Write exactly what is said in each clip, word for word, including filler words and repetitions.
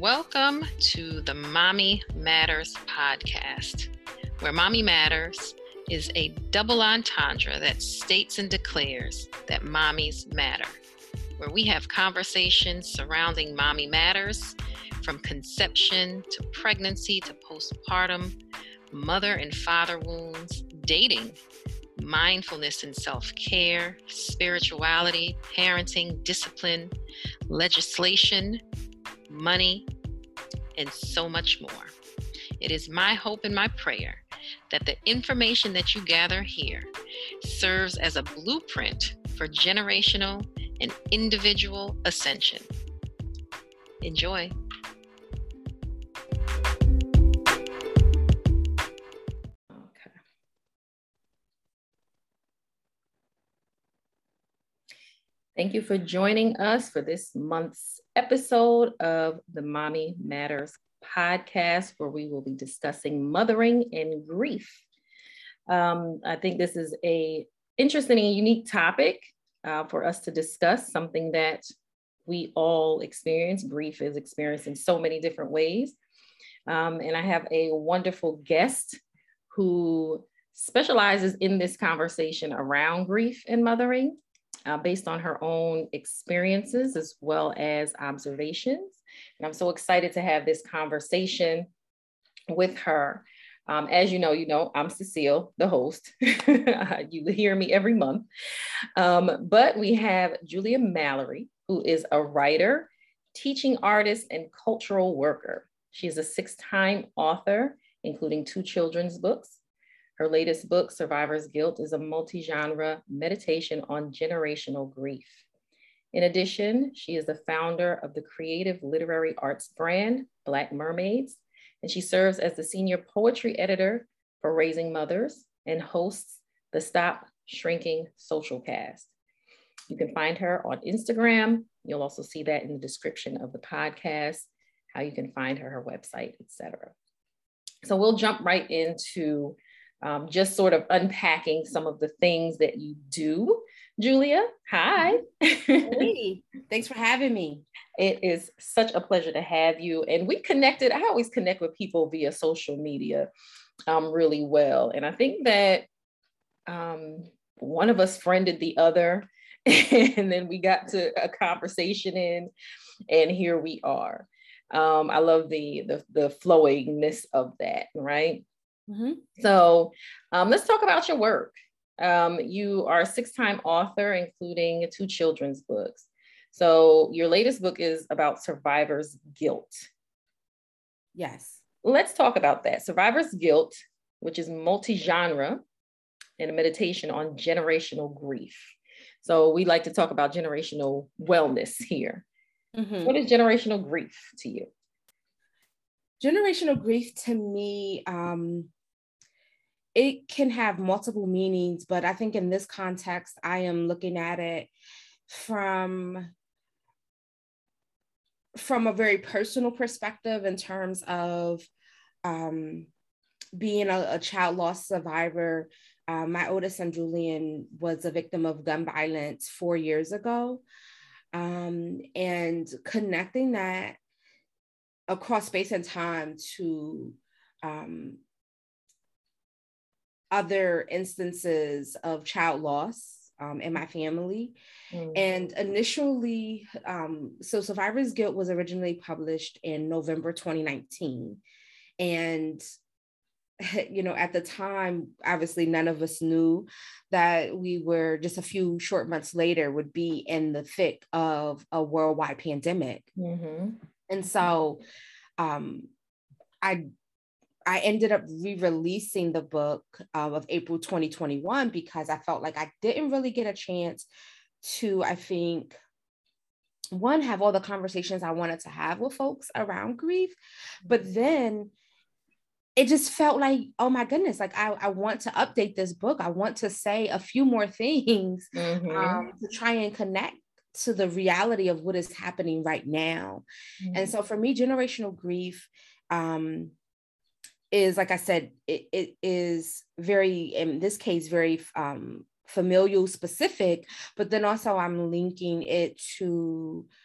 Welcome to the Mommy Matters podcast, where Mommy Matters is a double entendre that states and declares that mommies matter, where we have conversations surrounding mommy matters, from conception to pregnancy to postpartum, mother and father wounds, dating, mindfulness and self-care, spirituality, parenting, discipline, legislation, money, and so much more. It is my hope and my prayer that the information that you gather here serves as a blueprint for generational and individual ascension. Enjoy. Okay. Thank you for joining us for this month's episode of the Mommy Matters podcast, where we will be discussing mothering and grief. Um, I think this is a interesting and unique topic uh, for us to discuss, something that we all experience. Grief is experienced in so many different ways. Um, and I have a wonderful guest who specializes in this conversation around grief and mothering, uh, based on her own experiences as well as observations. And I'm so excited to have this conversation with her. Um, as you know, you know, I'm Cecile, the host. You hear me every month. Um, but we have Julia Mallory, who is a writer, teaching artist, and cultural worker. She is a six-time author, including two children's books. Her latest book, Survivor's Guilt, is a multi-genre meditation on generational grief. In addition, she is the founder of the creative literary arts brand, Black Mermaids, and she serves as the senior poetry editor for Raising Mothers and hosts the Stop Shrinking Social Cast. You can find her on Instagram. You'll also see that in the description of the podcast, how you can find her, her website, et cetera. So we'll jump right into um, just sort of unpacking some of the things that you do. Julia, hi. Hey, thanks for having me. It is such a pleasure to have you. And we connected, I always connect with people via social media um, really well. And I think that um, one of us friended the other, and then we got to a conversation in, and here we are. Um, I love the, the, the flowingness of that, right? Mm-hmm. So um, let's talk about your work. Um, you are a six-time author, including two children's books. So your latest book is about survivor's guilt. Yes. Let's talk about that. Survivor's Guilt, which is multi-genre and a meditation on generational grief. So we like to talk about generational wellness here. Mm-hmm. What is generational grief to you? Generational grief to me, um, it can have multiple meanings, but I think in this context, I am looking at it from, from a very personal perspective in terms of um, being a, a child loss survivor. Uh, my oldest son, Julian, was a victim of gun violence four years ago. Um, and connecting that across space and time to um, other instances of child loss um, in my family. Mm. And initially, um, so Survivor's Guilt was originally published in November twenty nineteen. And, you know, at the time, obviously none of us knew that we were just a few short months later would be in the thick of a worldwide pandemic. Mm-hmm. And so um, I I ended up re-releasing the book um, of April twenty twenty-one because I felt like I didn't really get a chance to, I think, one, have all the conversations I wanted to have with folks around grief, but then it just felt like, oh my goodness, like I, I want to update this book. I want to say a few more things mm-hmm. um, to try and connect to the reality of what is happening right now. Mm-hmm. And so for me, generational grief, um, is, like I said, it, it is very, in this case, very um, familial specific, but then also I'm linking it to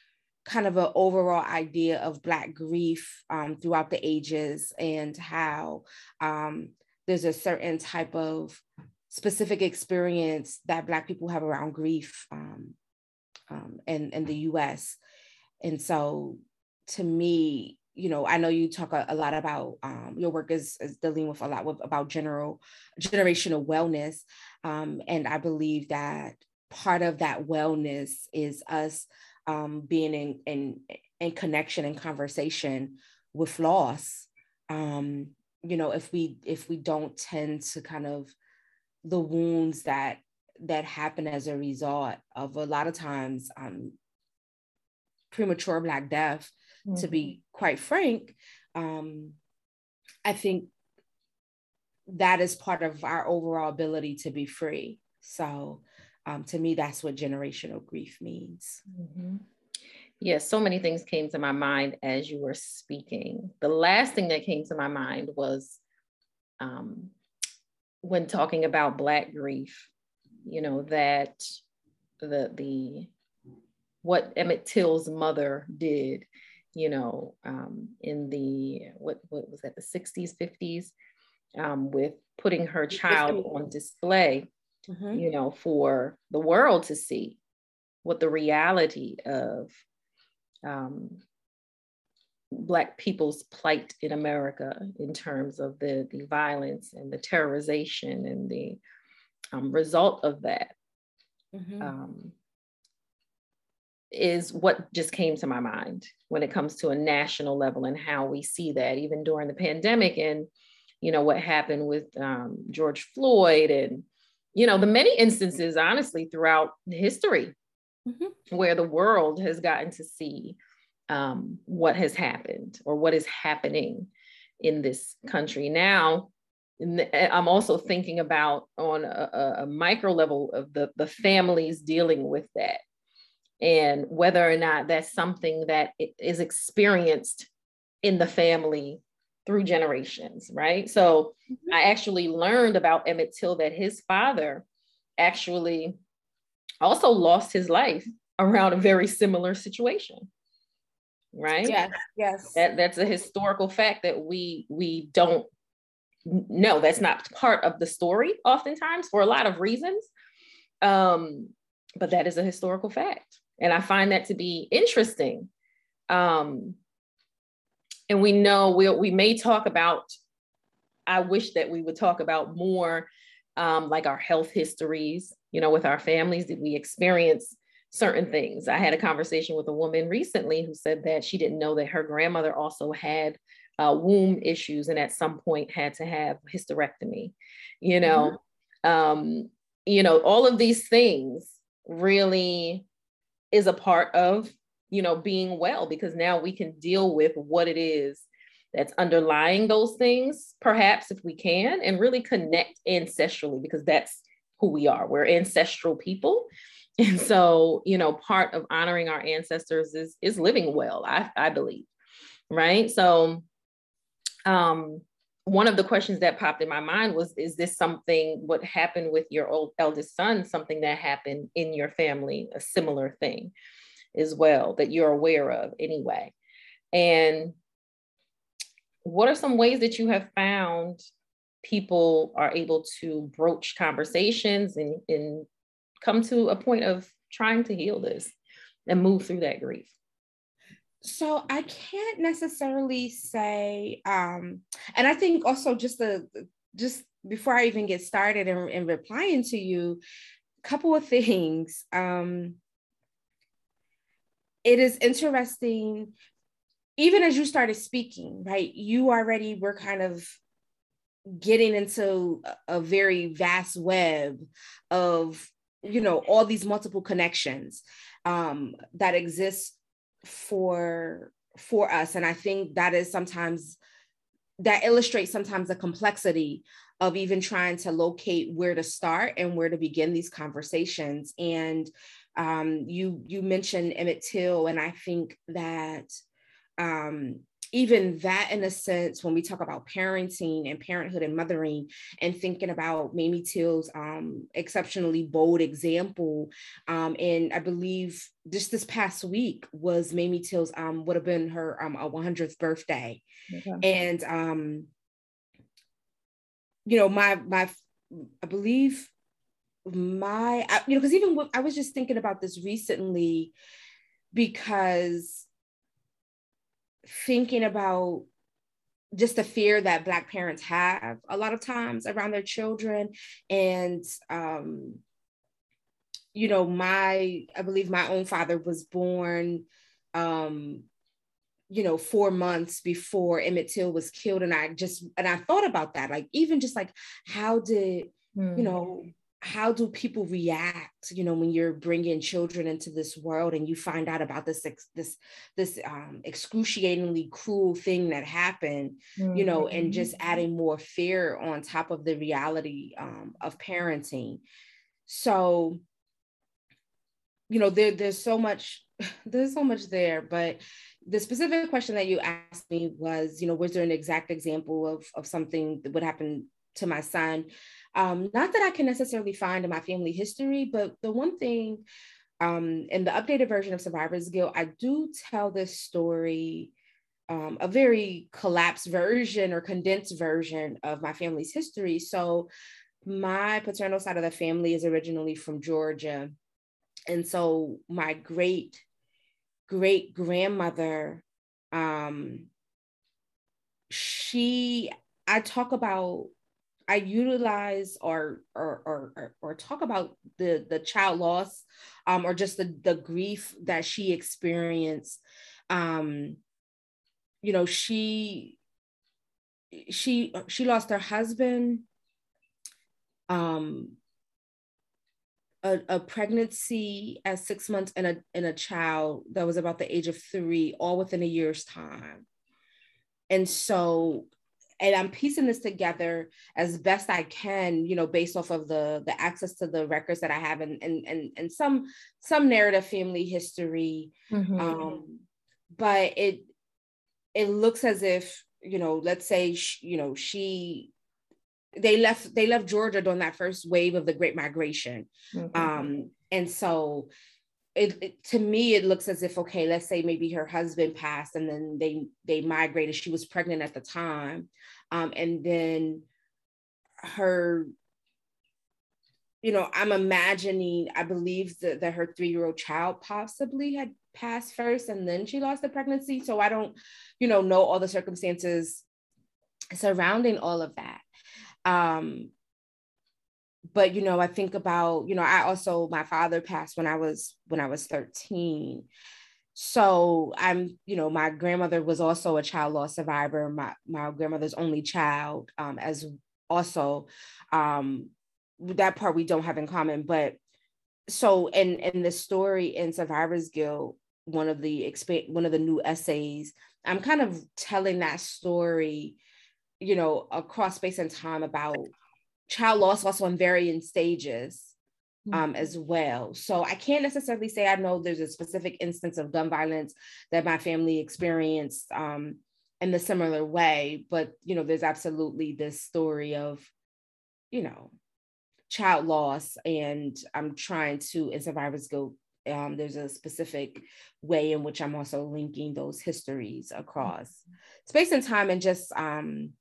kind of an overall idea of Black grief um, throughout the ages, and how um, there's a certain type of specific experience that Black people have around grief um, um, in, in the U S. And so to me, you know, I know you talk a, a lot about um, your work is, is dealing with a lot with, about general generational wellness. Um, and I believe that part of that wellness is us um, being in, in, in connection and conversation with loss. Um, you know, if we if we don't tend to kind of the wounds that that happen as a result of a lot of times um, premature Black death, mm-hmm. to be quite frank, um, I think that is part of our overall ability to be free. So um, to me, that's what generational grief means. Mm-hmm. Yes, so many things came to my mind as you were speaking. The last thing that came to my mind was um, when talking about Black grief, you know, that the the what Emmett Till's mother did, you know, um, in the, what, what was that, the sixties, fifties, um, with putting her child on display, mm-hmm. you know, for the world to see what the reality of um, Black people's plight in America in terms of the, the violence and the terrorization and the um, result of that. Mm-hmm. Um, is what just came to my mind when it comes to a national level and how we see that even during the pandemic, and, you know, what happened with um, George Floyd, and, you know, the many instances, honestly, throughout history, mm-hmm. where the world has gotten to see um, what has happened or what is happening in this country. Now, I'm also thinking about on a, a micro level of the, the families dealing with that, and whether or not that's something that is experienced in the family through generations, right? So mm-hmm. I actually learned about Emmett Till that his father actually also lost his life around a very similar situation, right? Yes, yes. That, that's a historical fact that we, we don't know. That's not part of the story oftentimes for a lot of reasons, um, but that is a historical fact. And I find that to be interesting. Um, and we know we we may talk about, I wish that we would talk about more um, like our health histories, you know, with our families. Did we experience certain things? I had a conversation with a woman recently who said that she didn't know that her grandmother also had uh, womb issues and at some point had to have hysterectomy, you know, mm-hmm. um, you know, all of these things really is a part of, you know, being well, because now we can deal with what it is that's underlying those things, perhaps, if we can, and really connect ancestrally, because that's who we are. We're ancestral people. And so, you know, part of honoring our ancestors is, is living well, I, I believe, right? So um, one of the questions that popped in my mind was, is this something, what happened with your old eldest son, something that happened in your family, a similar thing as well that you're aware of anyway? And what are some ways that you have found people are able to broach conversations and, and come to a point of trying to heal this and move through that grief? So I can't necessarily say, um, and I think also just the, just before I even get started in, in replying to you, a couple of things. Um, it is interesting, even as you started speaking, right? You already were kind of getting into a, a very vast web of, you know, all these multiple connections um, that exist for for us. And I think that is sometimes, that illustrates sometimes the complexity of even trying to locate where to start and where to begin these conversations. And um, you you mentioned Emmett Till, and I think that um, even that, in a sense, when we talk about parenting and parenthood and mothering, and thinking about Mamie Till's um, exceptionally bold example, um, and I believe just this past week was Mamie Till's um, would have been her um, one hundredth birthday, okay. and um, you know, my my I believe my I, you know, because even I was just thinking about this recently, because thinking about just the fear that Black parents have a lot of times around their children. And, um, you know, my, I believe my own father was born, um, you know, four months before Emmett Till was killed. And I just, and I thought about that, like, even just like, how did, mm. you know, how do people react, you know, when you're bringing children into this world and you find out about this, this, this um, excruciatingly cruel thing that happened, mm-hmm. you know, and just adding more fear on top of the reality um, of parenting. So, you know, there, there's so much, there's so much there, but the specific question that you asked me was, you know, was there an exact example of, of something that would happen to my son? Um, not that I can necessarily find in my family history, but the one thing um, in the updated version of Survivor's Guilt, I do tell this story, um, a very collapsed version or condensed version of my family's history. So my paternal side of the family is originally from Georgia. And so my great, great grandmother, um, she, I talk about I utilize or or or or talk about the the child loss, um, or just the the grief that she experienced. Um, you know, she she she lost her husband, um, a, a pregnancy at six months, and a and a child that was about the age of three, all within a year's time, and so. And I'm piecing this together as best I can, you know, based off of the, the access to the records that I have, and and and, and some some narrative family history. Mm-hmm. Um, but it it looks as if, you know, let's say, she, you know, she they left they left Georgia during that first wave of the Great Migration, mm-hmm. um, and so. It, it, to me, it looks as if, okay, let's say maybe her husband passed and then they they migrated. She was pregnant at the time. Um, and then her, you know, I'm imagining, I believe that, that her three-year-old child possibly had passed first and then she lost the pregnancy. So I don't, you know, know all the circumstances surrounding all of that. Um, But, you know, I think about, you know, I also, my father passed when I was, when I was thirteen. So I'm, you know, my grandmother was also a child loss survivor, my, my grandmother's only child, um, as also, um, that part we don't have in common. But so in, in the story in Survivor's Guilt, one of the, exp- one of the new essays, I'm kind of telling that story, you know, across space and time about child loss also in varying stages um, as well. So I can't necessarily say I know there's a specific instance of gun violence that my family experienced um, in the similar way, but, you know, there's absolutely this story of, you know, child loss. And I'm trying to, in Survivor's Guilt, um, there's a specific way in which I'm also linking those histories across mm-hmm. space and time. And just, um,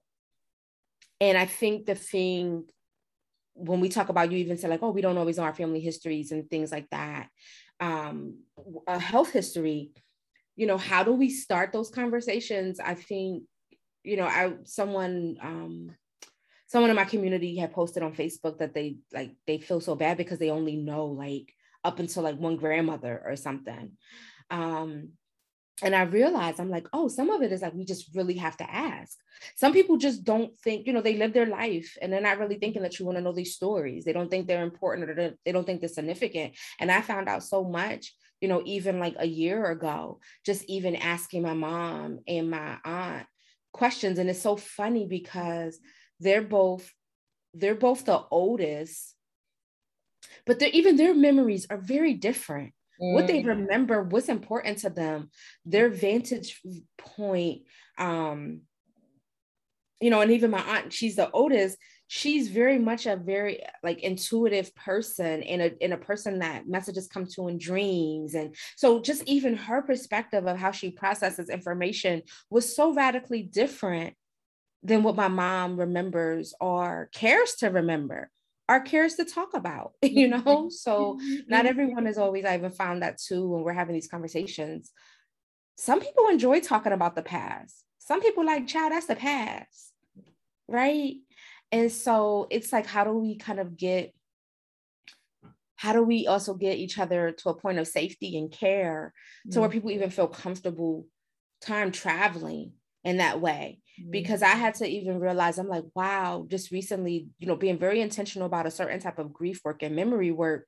and I think the thing, when we talk about, you even said like, oh, we don't always know our family histories and things like that. Um, a health history, you know, how do we start those conversations? I think, you know, I, someone, um, someone in my community had posted on Facebook that they like, they feel so bad because they only know like up until like one grandmother or something. Um, And I realized, I'm like, oh, some of it is like, we just really have to ask. Some people just don't think, you know, they live their life and they're not really thinking that you want to know these stories. They don't think they're important, or they don't think they're significant. And I found out so much, you know, even like a year ago, just even asking my mom and my aunt questions. And it's so funny because they're both, they're both the oldest, but they're, even their memories are very different. mm. what they remember, what's important to them, their vantage point. Um, you know, and even my aunt, she's the oldest, she's very much a very like intuitive person, and a, and a person that messages come to in dreams. And so just even her perspective of how she processes information was so radically different than what my mom remembers or cares to remember or cares to talk about, you know? So not everyone is always, I even found that too, when we're having these conversations, some people enjoy talking about the past. Some people like, child, that's the past, right? And so it's like, how do we kind of get, how do we also get each other to a point of safety and care to mm-hmm. where people even feel comfortable time traveling in that way? Mm-hmm. Because I had to even realize, I'm like, wow, just recently, you know, being very intentional about a certain type of grief work and memory work,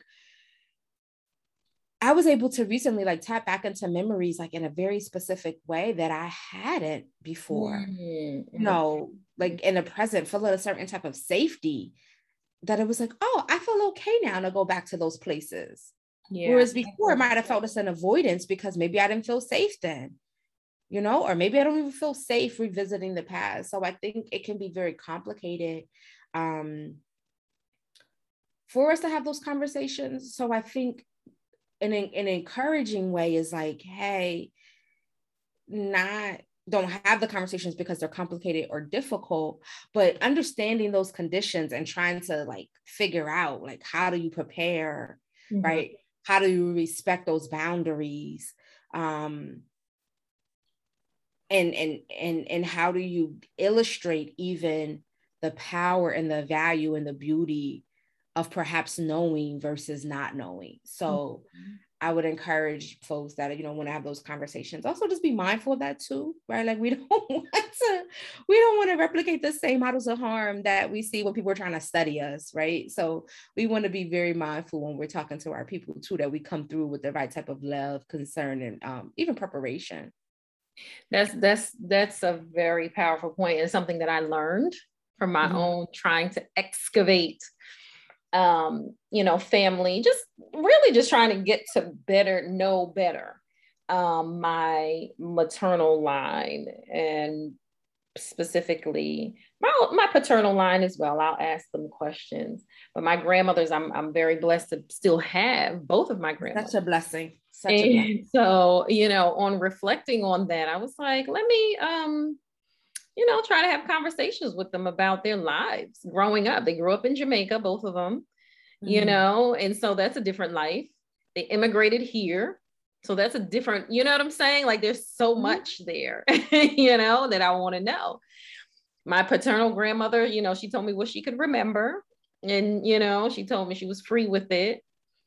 I was able to recently like tap back into memories like in a very specific way that I hadn't before. Mm-hmm. You know, like in the present, feel a certain type of safety that it was like, oh, I feel okay now to go back to those places. Yeah. Whereas before, I might have felt this an avoidance because maybe I didn't feel safe then, you know, or maybe I don't even feel safe revisiting the past. So I think it can be very complicated um, for us to have those conversations. So I think in an, an encouraging way is like, hey, not don't have the conversations because they're complicated or difficult, but understanding those conditions and trying to like figure out like, how do you prepare, mm-hmm. right? How do you respect those boundaries? Um, and, and, and, and how do you illustrate even the power and the value and the beauty of perhaps knowing versus not knowing? So mm-hmm. I would encourage folks that, you know, when I have those conversations, also just be mindful of that too, right? Like we don't want to, we don't want to replicate the same models of harm that we see when people are trying to study us, right? So we want to be very mindful when we're talking to our people too, that we come through with the right type of love, concern, and um, even preparation. That's, that's, that's a very powerful point, and something that I learned from my mm-hmm. own trying to excavate um, you know, family, just really just trying to get to better, know better, um, my maternal line, and specifically my, my paternal line as well. I'll ask them questions, but my grandmothers, I'm, I'm very blessed to still have both of my grandmothers. Such a blessing. Such and a blessing. So, you know, on reflecting on that, I was like, let me, um, you know, try to have conversations with them about their lives growing up. They grew up in Jamaica, both of them. You mm-hmm. know, and so that's a different life. They immigrated here. So that's a different, you know what I'm saying? Like there's so mm-hmm. much there, you know, that I want to know. My paternal grandmother, you know, she told me what she could remember. And, you know, she told me she was free with it.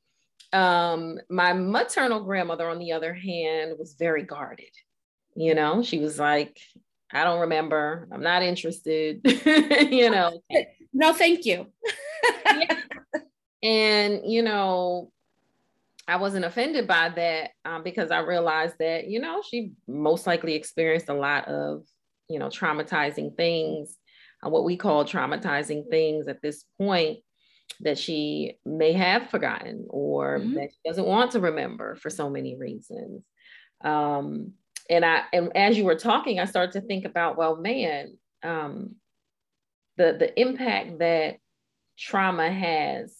Um, my maternal grandmother, on the other hand, was very guarded. You know, she was like, I don't remember. I'm not interested, you know. No, thank you. Yeah. And, you know, I wasn't offended by that um, because I realized that, you know, she most likely experienced a lot of, you know, traumatizing things, uh, what we call traumatizing things at this point that she may have forgotten or mm-hmm. that she doesn't want to remember for so many reasons. Um, and I, and as you were talking, I started to think about, well, man, um, the, the impact that trauma has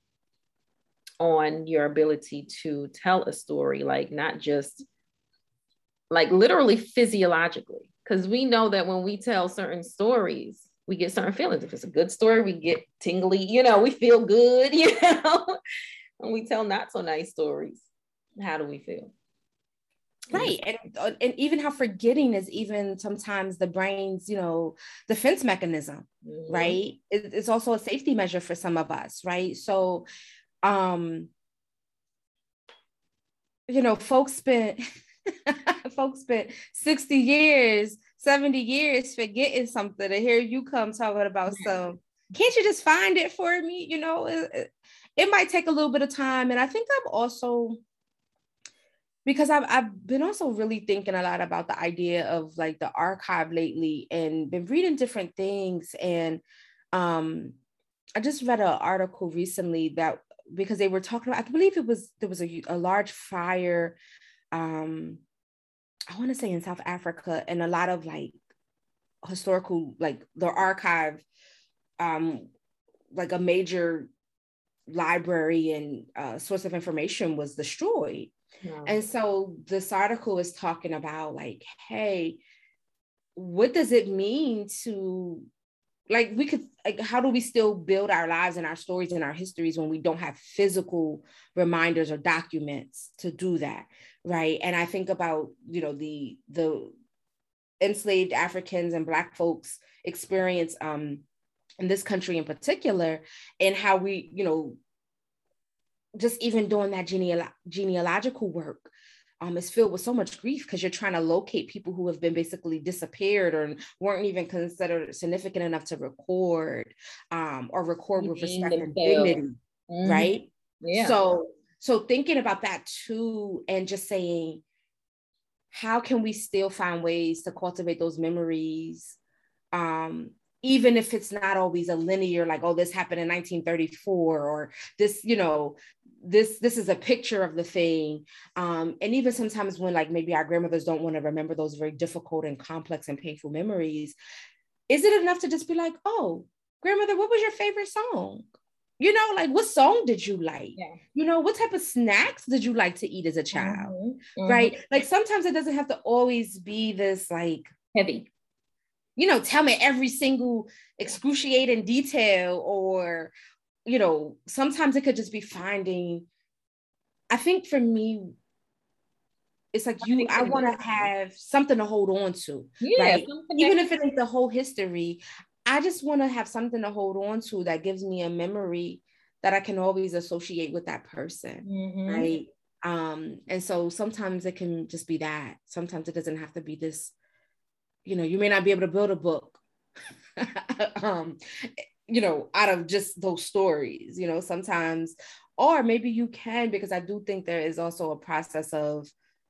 on your ability to tell a story, like not just like literally physiologically, because we know that when we tell certain stories, we get certain feelings. If it's a good story, we get tingly, you know, we feel good, you know, when we tell not so nice stories, how do we feel? Right. And, and even how forgetting is even sometimes the brain's, you know, defense mechanism, mm-hmm. right? It, it's also a safety measure for some of us, right? So Um, you know, folks spent folks spent sixty years, seventy years forgetting something, and here you come talking about some, can't you just find it for me? You know, it, it might take a little bit of time. And I think I've also, because I've, I've been also really thinking a lot about the idea of like the archive lately and been reading different things. And um, I just read an article recently that because they were talking about, I believe it was, there was a, a large fire, um, I want to say in South Africa, and a lot of like historical, like the archive, um, like a major library and uh, source of information was destroyed. Yeah. And so this article is talking about like, hey, what does it mean to, like, we could, like, how do we still build our lives and our stories and our histories when we don't have physical reminders or documents to do that, right? And I think about, you know, the the enslaved Africans and Black folks experience um, in this country in particular, and how we, you know, just even doing that geneal- genealogical work um, is filled with so much grief, because you're trying to locate people who have been basically disappeared or weren't even considered significant enough to record um, or record with respect and dignity, mm-hmm. right? Yeah. So, so thinking about that too, and just saying, how can we still find ways to cultivate those memories, um, even if it's not always a linear, like, oh, this happened in nineteen thirty-four, or this, you know, this, this is a picture of the thing. Um, and even sometimes when like maybe our grandmothers don't want to remember those very difficult and complex and painful memories, is it enough to just be like, oh, grandmother, what was your favorite song? You know, like, what song did you like? Yeah. You know, what type of snacks did you like to eat as a child? Mm-hmm. Mm-hmm. Right? Like, sometimes it doesn't have to always be this like heavy, you know, tell me every single excruciating detail, or, you know, sometimes it could just be finding, I think for me, it's like you, I want to have something to hold on to, yeah, right? Even if it ain't the whole history, I just want to have something to hold on to that gives me a memory that I can always associate with that person, mm-hmm. right? Um, and so sometimes it can just be that. Sometimes it doesn't have to be this, you know, you may not be able to build a book, um, you know, out of just those stories, you know, sometimes, or maybe you can, because I do think there is also a process of,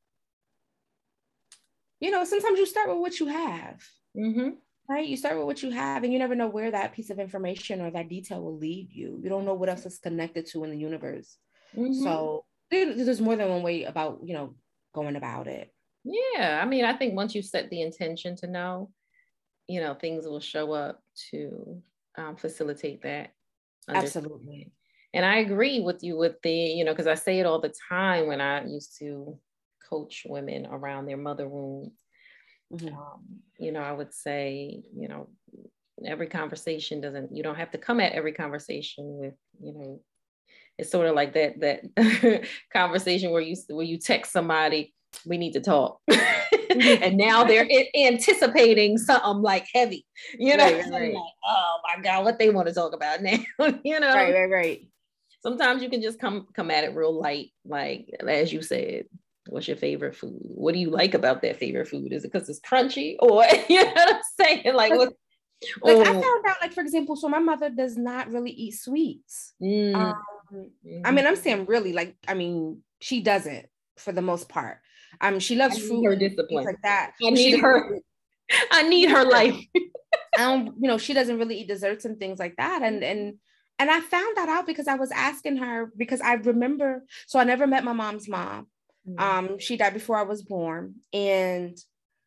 you know, sometimes you start with what you have, mm-hmm. right? You start with what you have, and you never know where that piece of information or that detail will lead you. You don't know what else is connected to in the universe. Mm-hmm. So there's more than one way about, you know, going about it. Yeah, I mean, I think once you set the intention to know, you know, things will show up to um, facilitate that. Absolutely. And I agree with you with the, you know, because I say it all the time when I used to coach women around their mother wounds. Mm-hmm. Um, you know, I would say, you know, every conversation doesn't, you don't have to come at every conversation with, you know, it's sort of like that, that conversation where you, where you text somebody, we need to talk. And now they're anticipating something like heavy, you know, right, right, right. Like, oh my God, what they want to talk about now, you know? Right, right, right. Sometimes you can just come, come at it real light. Like, as you said, what's your favorite food? What do you like about that favorite food? Is it because it's crunchy, or, you know what I'm saying? Like, what? Like, I found out, like, for example, so my mother does not really eat sweets. Mm. Um, mm-hmm. I mean, I'm saying really, like, I mean, she doesn't for the most part. Um, she loves fruit, her discipline, like that. I need her. I need her life. I don't, you know, she doesn't really eat desserts and things like that. And and and I found that out because I was asking her, because I remember, so I never met my mom's mom. Mm-hmm. Um, she died before I was born, and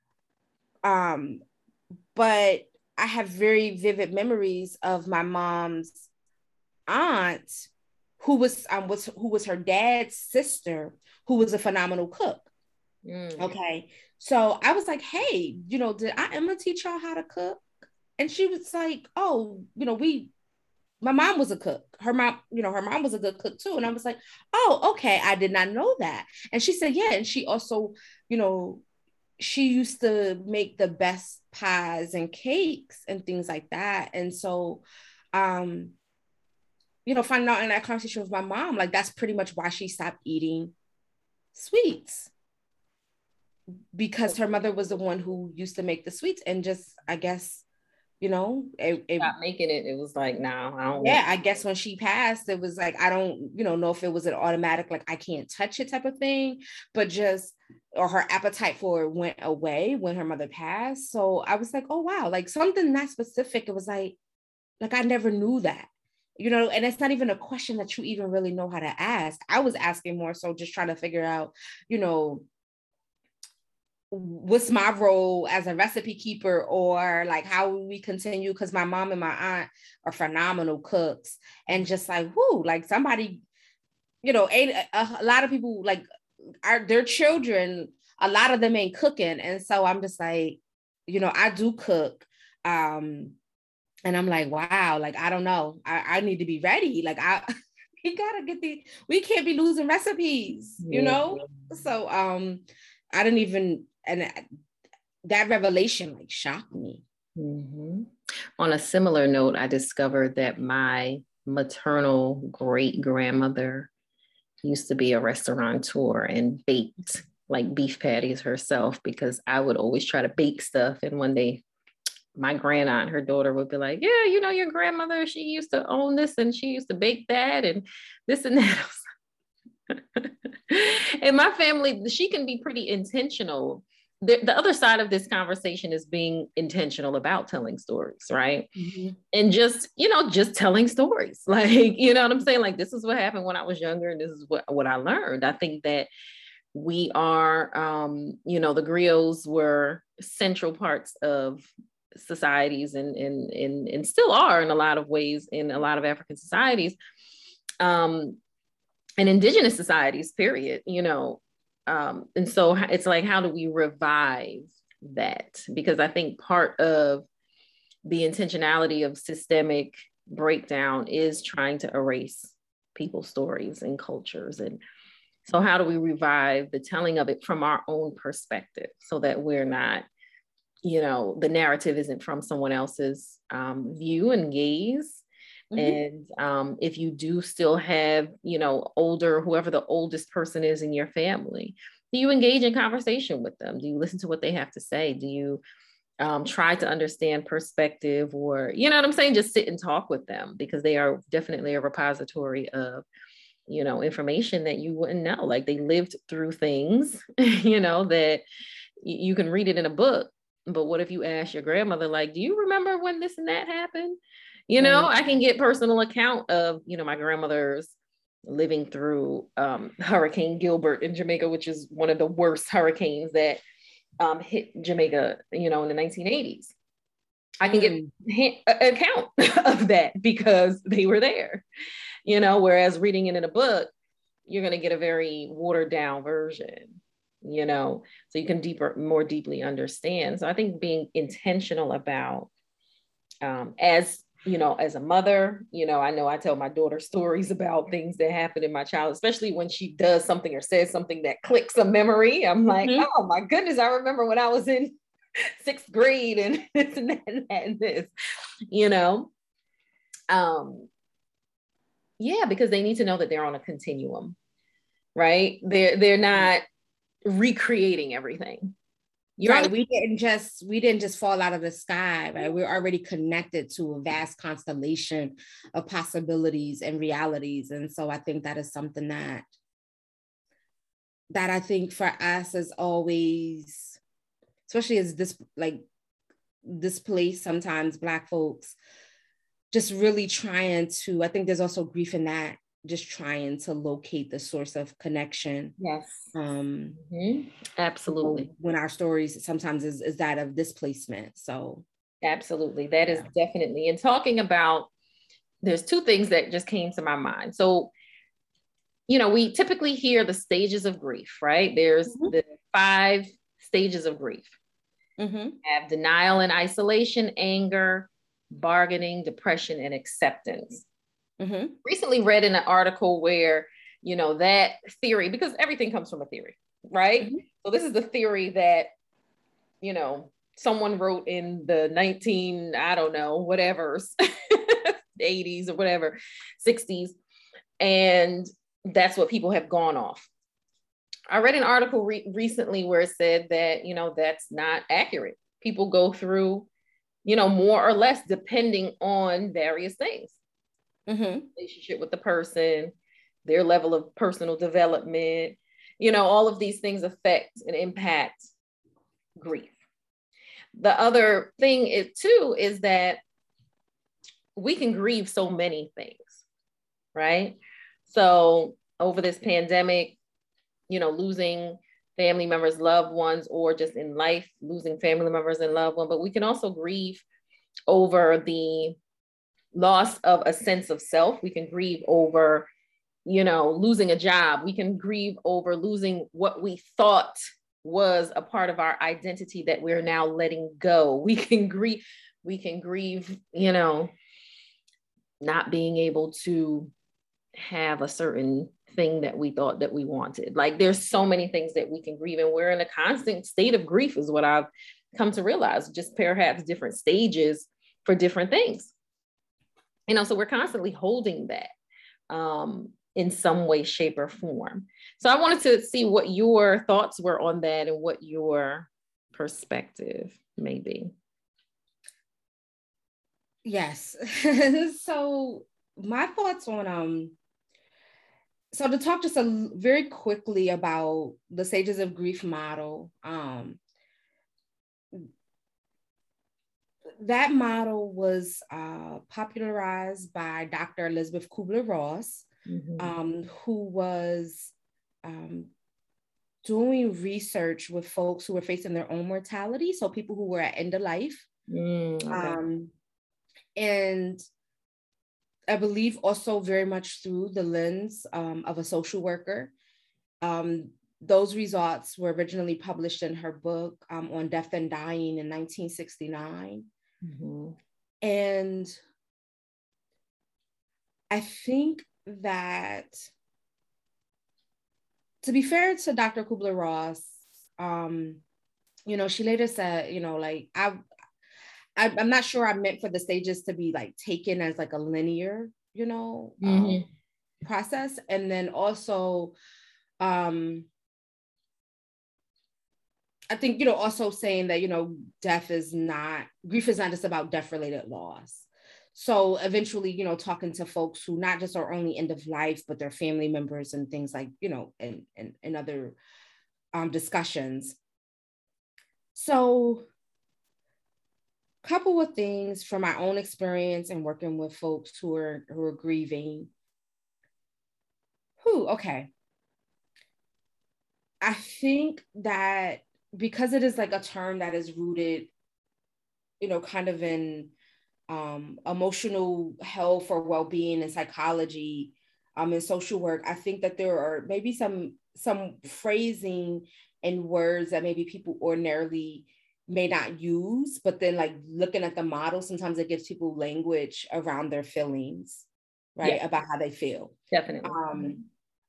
um, but I have very vivid memories of my mom's aunt, who was um was who was her dad's sister, who was a phenomenal cook. Mm. Okay, so I was like, hey, you know, did I Emma teach y'all how to cook? And she was like, oh, you know, we, my mom was a cook. Her mom, you know, her mom was a good cook too. And I was like, oh, okay, I did not know that. And she said, yeah, and she also, you know, she used to make the best pies and cakes and things like that. And so, um, you know, finding out in that conversation with my mom, like, that's pretty much why she stopped eating sweets, because her mother was the one who used to make the sweets, and just, I guess, you know, it, it stopped making it. It was like, no, I don't. Yeah, I guess when she passed, it was like, I don't, you know, know if it was an automatic, like, I can't touch it type of thing, but just, or her appetite for it went away when her mother passed. So I was like, oh wow, like something that specific. It was like, like I never knew that. you know, and it's not even a question that you even really know how to ask. I was asking more so just trying to figure out, you know, what's my role as a recipe keeper, or like how we continue, because my mom and my aunt are phenomenal cooks, and just like, whoo, like somebody, you know, ain't a, a lot of people like are their children, a lot of them ain't cooking. And so I'm just like, you know, I do cook. Um, and I'm like, wow, like, I don't know. I, I need to be ready. Like, I, we gotta get the, we can't be losing recipes, you yeah. know? So um, I didn't even, and that revelation like shocked me. Mm-hmm. On a similar note, I discovered that my maternal great grandmother used to be a restaurateur and baked like beef patties herself, because I would always try to bake stuff. And one day my grand aunt, her daughter, would be like, yeah, you know, your grandmother, she used to own this and she used to bake that and this and that. In my family, she can be pretty intentional. The, the other side of this conversation is being intentional about telling stories, right? Mm-hmm. And just, you know, just telling stories. Like, you know what I'm saying? Like, this is what happened when I was younger, and this is what, what I learned. I think that we are, um, you know, the griots were central parts of societies, and, and, and, and still are in a lot of ways in a lot of African societies, um, and indigenous societies, period, you know. Um, and so it's like, how do we revive that? Because I think part of the intentionality of systemic breakdown is trying to erase people's stories and cultures. And so how do we revive the telling of it from our own perspective, so that we're not, you know, the narrative isn't from someone else's um, view and gaze. Mm-hmm. And um, if you do still have, you know, older, whoever the oldest person is in your family, do you engage in conversation with them? Do you listen to what they have to say? Do you um, try to understand perspective, or, you know what I'm saying? Just sit and talk with them, because they are definitely a repository of, you know, information that you wouldn't know. Like, they lived through things, you know, that y- you can read it in a book. But what if you ask your grandmother, like, do you remember when this and that happened? You know, I can get personal account of, you know, my grandmother's living through um, Hurricane Gilbert in Jamaica, which is one of the worst hurricanes that um, hit Jamaica, you know, in the nineteen eighties. I can mm. get an account of that because they were there, you know, whereas reading it in a book, you're going to get a very watered down version, you know, so you can deeper, more deeply understand. So I think being intentional about, um, as you know, as a mother, you know, I know I tell my daughter stories about things that happened in my childhood, especially when she does something or says something that clicks a memory. I'm like, mm-hmm. oh my goodness, I remember when I was in sixth grade and this and that and that and this, you know. Um, yeah, because they need to know that they're on a continuum, right? They're they're not recreating everything. You're right. We didn't just we didn't just fall out of the sky, right? We're already connected to a vast constellation of possibilities and realities. And so I think that is something that that I think for us is always, especially as this like displaced sometimes Black folks, just really trying to, I think there's also grief in that, just trying to locate the source of connection. Yes. Um, mm-hmm. Absolutely. You know, when our stories sometimes is, is that of displacement. So absolutely. That yeah. is definitely, and talking about, there's two things that just came to my mind. So, you know, we typically hear the stages of grief, right? There's mm-hmm. the five stages of grief. Mm-hmm. We have denial and isolation, anger, bargaining, depression, and acceptance. Mm-hmm. Recently read in an article where, you know, that theory, because everything comes from a theory, right? Mm-hmm. So this is the theory that, you know, someone wrote in the nineteen, I don't know, whatever, eighties or whatever, sixties. And that's what people have gone off. I read an article re- recently where it said that, you know, that's not accurate. People go through, you know, more or less depending on various things. Mm-hmm. Relationship with the person, their level of personal development, you know, all of these things affect and impact grief. The other thing is too, is that we can grieve so many things, right? So over this pandemic, you know, losing family members, loved ones, or just in life, losing family members and loved ones, but we can also grieve over the loss of a sense of self. We can grieve over, you know, losing a job. We can grieve over losing what we thought was a part of our identity that we're now letting go. We can grieve, we can grieve, you know, not being able to have a certain thing that we thought that we wanted. Like there's so many things that we can grieve, and we're in a constant state of grief is what I've come to realize, just perhaps different stages for different things. You know, so we're constantly holding that um, in some way, shape, or form. So I wanted to see what your thoughts were on that and what your perspective may be. Yes. So my thoughts on, um, so to talk just a, very quickly about the stages of grief model, um, that model was uh, popularized by Doctor Elizabeth Kubler-Ross, mm-hmm. um, who was um, doing research with folks who were facing their own mortality. So people who were at end of life. Mm, okay. um, and I believe also very much through the lens um, of a social worker. Um, those results were originally published in her book um, on death and dying in nineteen sixty-nine. Mm-hmm. And I think that, to be fair to Doctor Kubler-Ross, um, you know, she later said, you know, like, I, I, I'm not sure I meant for the stages to be like taken as like a linear, you know, mm-hmm. um, process. And then also, um, I think, you know, also saying that, you know, death is not, grief is not just about death-related loss. So eventually, you know, talking to folks who not just are only end of life, but their family members and things like, you know, and, and, and other um, discussions. So a couple of things from my own experience and working with folks who are, who are grieving. Whew, okay. I think that because it is like a term that is rooted, you know, kind of in um, emotional health or well-being and psychology um, and social work, I think that there are maybe some, some phrasing and words that maybe people ordinarily may not use, but then like looking at the model, sometimes it gives people language around their feelings, right? Yeah. About how they feel. Definitely. Um,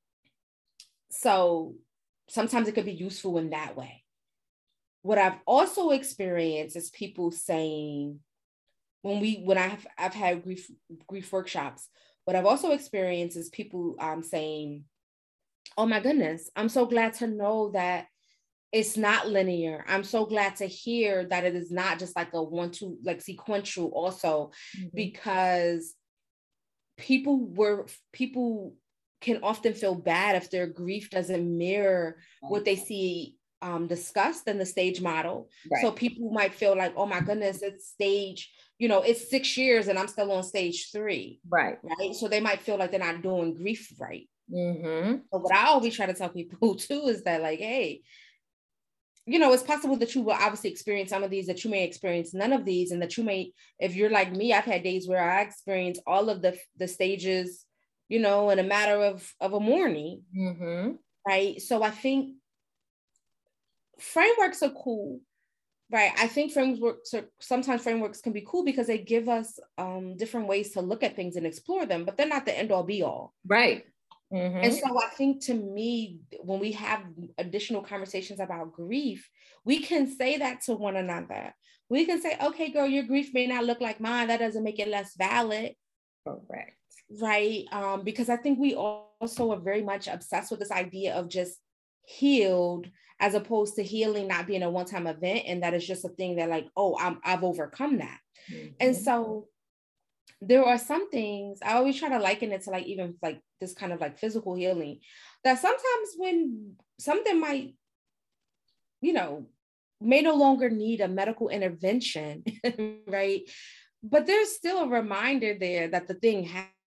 so sometimes it could be useful in that way. What I've also experienced is people saying, when we, when I have, I've had grief, grief workshops, what I've also experienced is people um, saying, oh my goodness, I'm so glad to know that it's not linear. I'm so glad to hear that it is not just like a one, two, like sequential also, mm-hmm. because people were, people can often feel bad if their grief doesn't mirror what they see um, discussed in the stage model. Right. So people might feel like, oh my goodness, it's stage, you know, it's six years and I'm still on stage three. Right. Right. So they might feel like they're not doing grief right. Mm-hmm. But what I always try to tell people too is that like, hey, you know, it's possible that you will obviously experience some of these, that you may experience none of these, and that you may, if you're like me, I've had days where I experience all of the, the stages, you know, in a matter of, of a morning. Mm-hmm. Right. So I think frameworks are cool, right? I think frameworks are, sometimes frameworks can be cool because they give us um, different ways to look at things and explore them, but they're not the end all be all. Right. Mm-hmm. And so I think, to me, when we have additional conversations about grief, we can say that to one another. We can say, okay, girl, your grief may not look like mine. That doesn't make it less valid. Correct. Right. Um, because I think we also are very much obsessed with this idea of just healed, as opposed to healing not being a one-time event. And that is just a thing that like, oh, I'm, I've overcome that. Mm-hmm. And so there are some things, I always try to liken it to like, even like this kind of like physical healing, that sometimes when something might, you know, may no longer need a medical intervention, right? But there's still a reminder there that the thing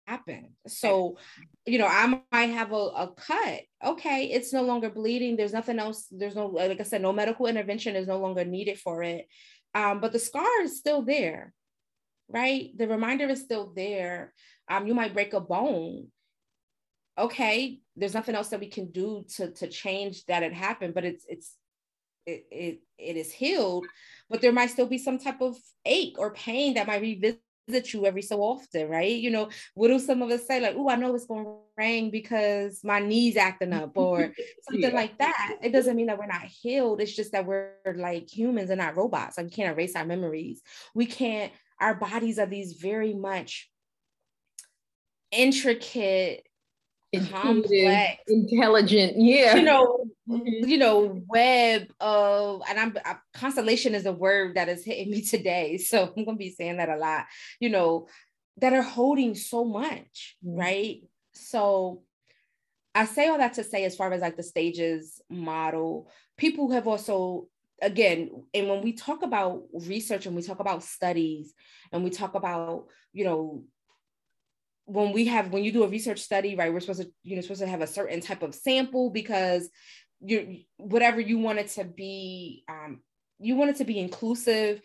happened. So, you know, I might have a, a cut. Okay, it's no longer bleeding. There's nothing else. There's no, like I said, no medical intervention is no longer needed for it. Um, but the scar is still there, right? The reminder is still there. Um, you might break a bone. Okay, there's nothing else that we can do to, to change that it happened, but it's, it's, it, it, it is healed, but there might still be some type of ache or pain that might revisit you every so often, right? You know, what do some of us say? Like, oh, I know it's going to rain because my knee's acting up or something yeah. like that. It doesn't mean that we're not healed. It's just that we're like humans and not robots. Like, we can't erase our memories. We can't, our bodies are these very much intricate, complex, intelligent, yeah, you know, you know, web of, and I'm I, constellation is a word that is hitting me today, so I'm gonna be saying that a lot, you know, that are holding so much, mm-hmm. right? So I say all that to say, as far as like the stages model, people have also, again, and when we talk about research and we talk about studies and we talk about, you know, when we have, when you do a research study, right, we're supposed to, you know, supposed to have a certain type of sample because you, whatever you want it to be, um, you want it to be inclusive.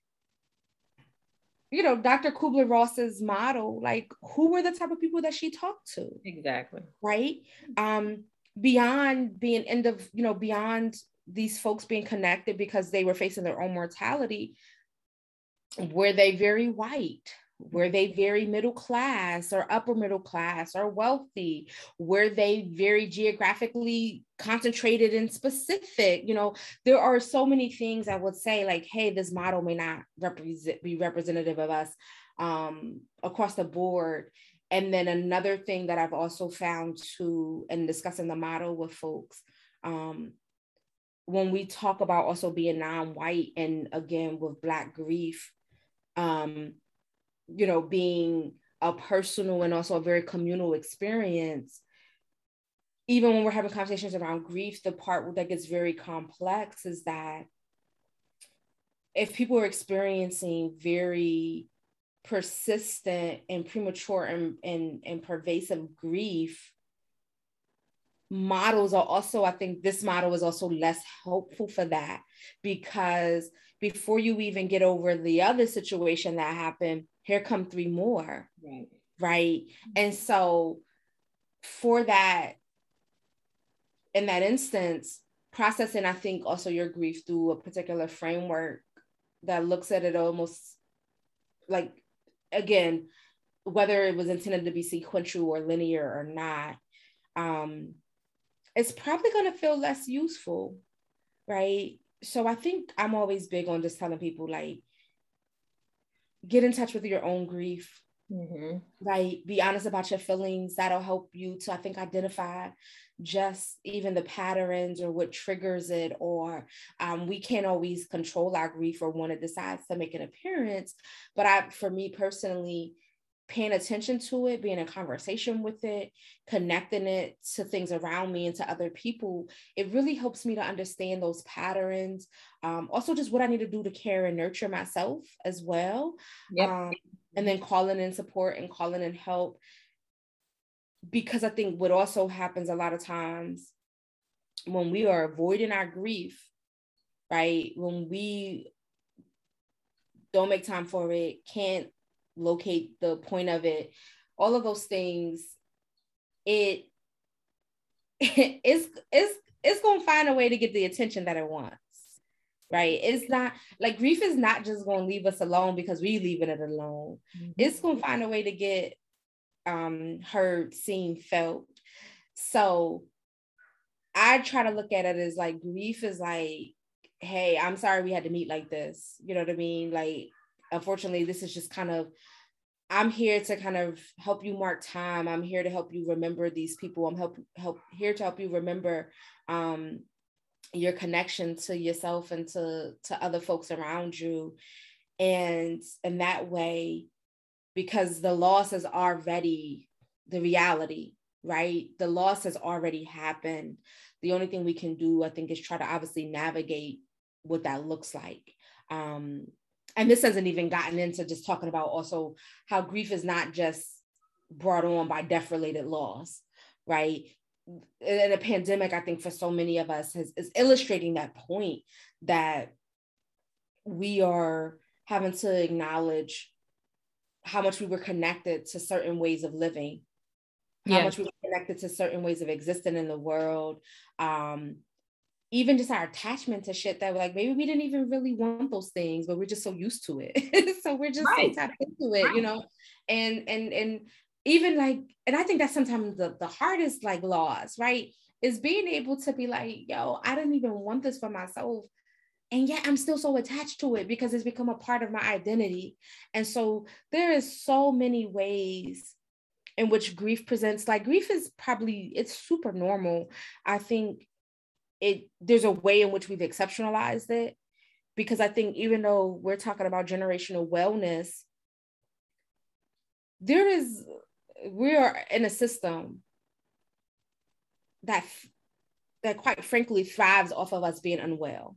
You know, Doctor Kubler-Ross's model, like, who were the type of people that she talked to? Exactly. Right. Um, beyond being end of, you know, beyond these folks being connected because they were facing their own mortality, were they very white? Were they very middle class or upper middle class or wealthy? Were they very geographically concentrated and specific? You know, there are so many things I would say, like, hey, this model may not represent be representative of us um, across the board. And then another thing that I've also found too, in discussing the model with folks, um, when we talk about also being non-white and again with Black grief, um, you know, being a personal and also a very communal experience, even when we're having conversations around grief, the part that gets very complex is that if people are experiencing very persistent and premature and, and, and pervasive grief, models are also, I think this model is also less helpful for that, because before you even get over the other situation that happened, here come three more, right? Right. And so for that, in that instance, processing, I think also your grief through a particular framework that looks at it almost like, again, whether it was intended to be sequential or linear or not, um, it's probably going to feel less useful, right? So I think I'm always big on just telling people, like, get in touch with your own grief, mm-hmm. right? Be honest about your feelings. That'll help you to, I think, identify just even the patterns or what triggers it, or um, we can't always control our grief or when it decides to make an appearance. But I, for me personally, paying attention to it, being in conversation with it, connecting it to things around me and to other people, it really helps me to understand those patterns. Um, also just what I need to do to care and nurture myself as well. Yep. Um, and then calling in support and calling in help. Because I think what also happens a lot of times when we are avoiding our grief, right? When we don't make time for it, can't locate the point of it, all of those things, it it's it's it's gonna find a way to get the attention that it wants, right? It's not like grief is not just gonna leave us alone because we leaving it alone. Mm-hmm. It's gonna find a way to get um heard, seen, felt. So I try to look at it as like, grief is like, hey, I'm sorry we had to meet like this, you know what I mean? Like, unfortunately, this is just kind of, I'm here to kind of help you mark time. I'm here to help you remember these people. I'm help, help here to help you remember um, your connection to yourself and to, to other folks around you. And in that way, because the loss is already the reality, right? The loss has already happened. The only thing we can do, I think, is try to obviously navigate what that looks like. Um, And this hasn't even gotten into just talking about also how grief is not just brought on by death-related loss, right? And a pandemic, I think for so many of us has, is illustrating that point, that we are having to acknowledge how much we were connected to certain ways of living, how yeah. much we were connected to certain ways of existing in the world. Um, even just our attachment to shit that like, maybe we didn't even really want those things, but we're just so used to it. So we're just right. so tapped into it, right. you know, and, and, and even like, and I think that's sometimes the, the hardest like loss, right? Is being able to be like, yo, I didn't even want this for myself. And yet I'm still so attached to it because it's become a part of my identity. And so there is so many ways in which grief presents. Like grief is probably, it's super normal. I think it, there's a way in which we've exceptionalized it, because I think even though we're talking about generational wellness, there is, we are in a system that, that quite frankly thrives off of us being unwell,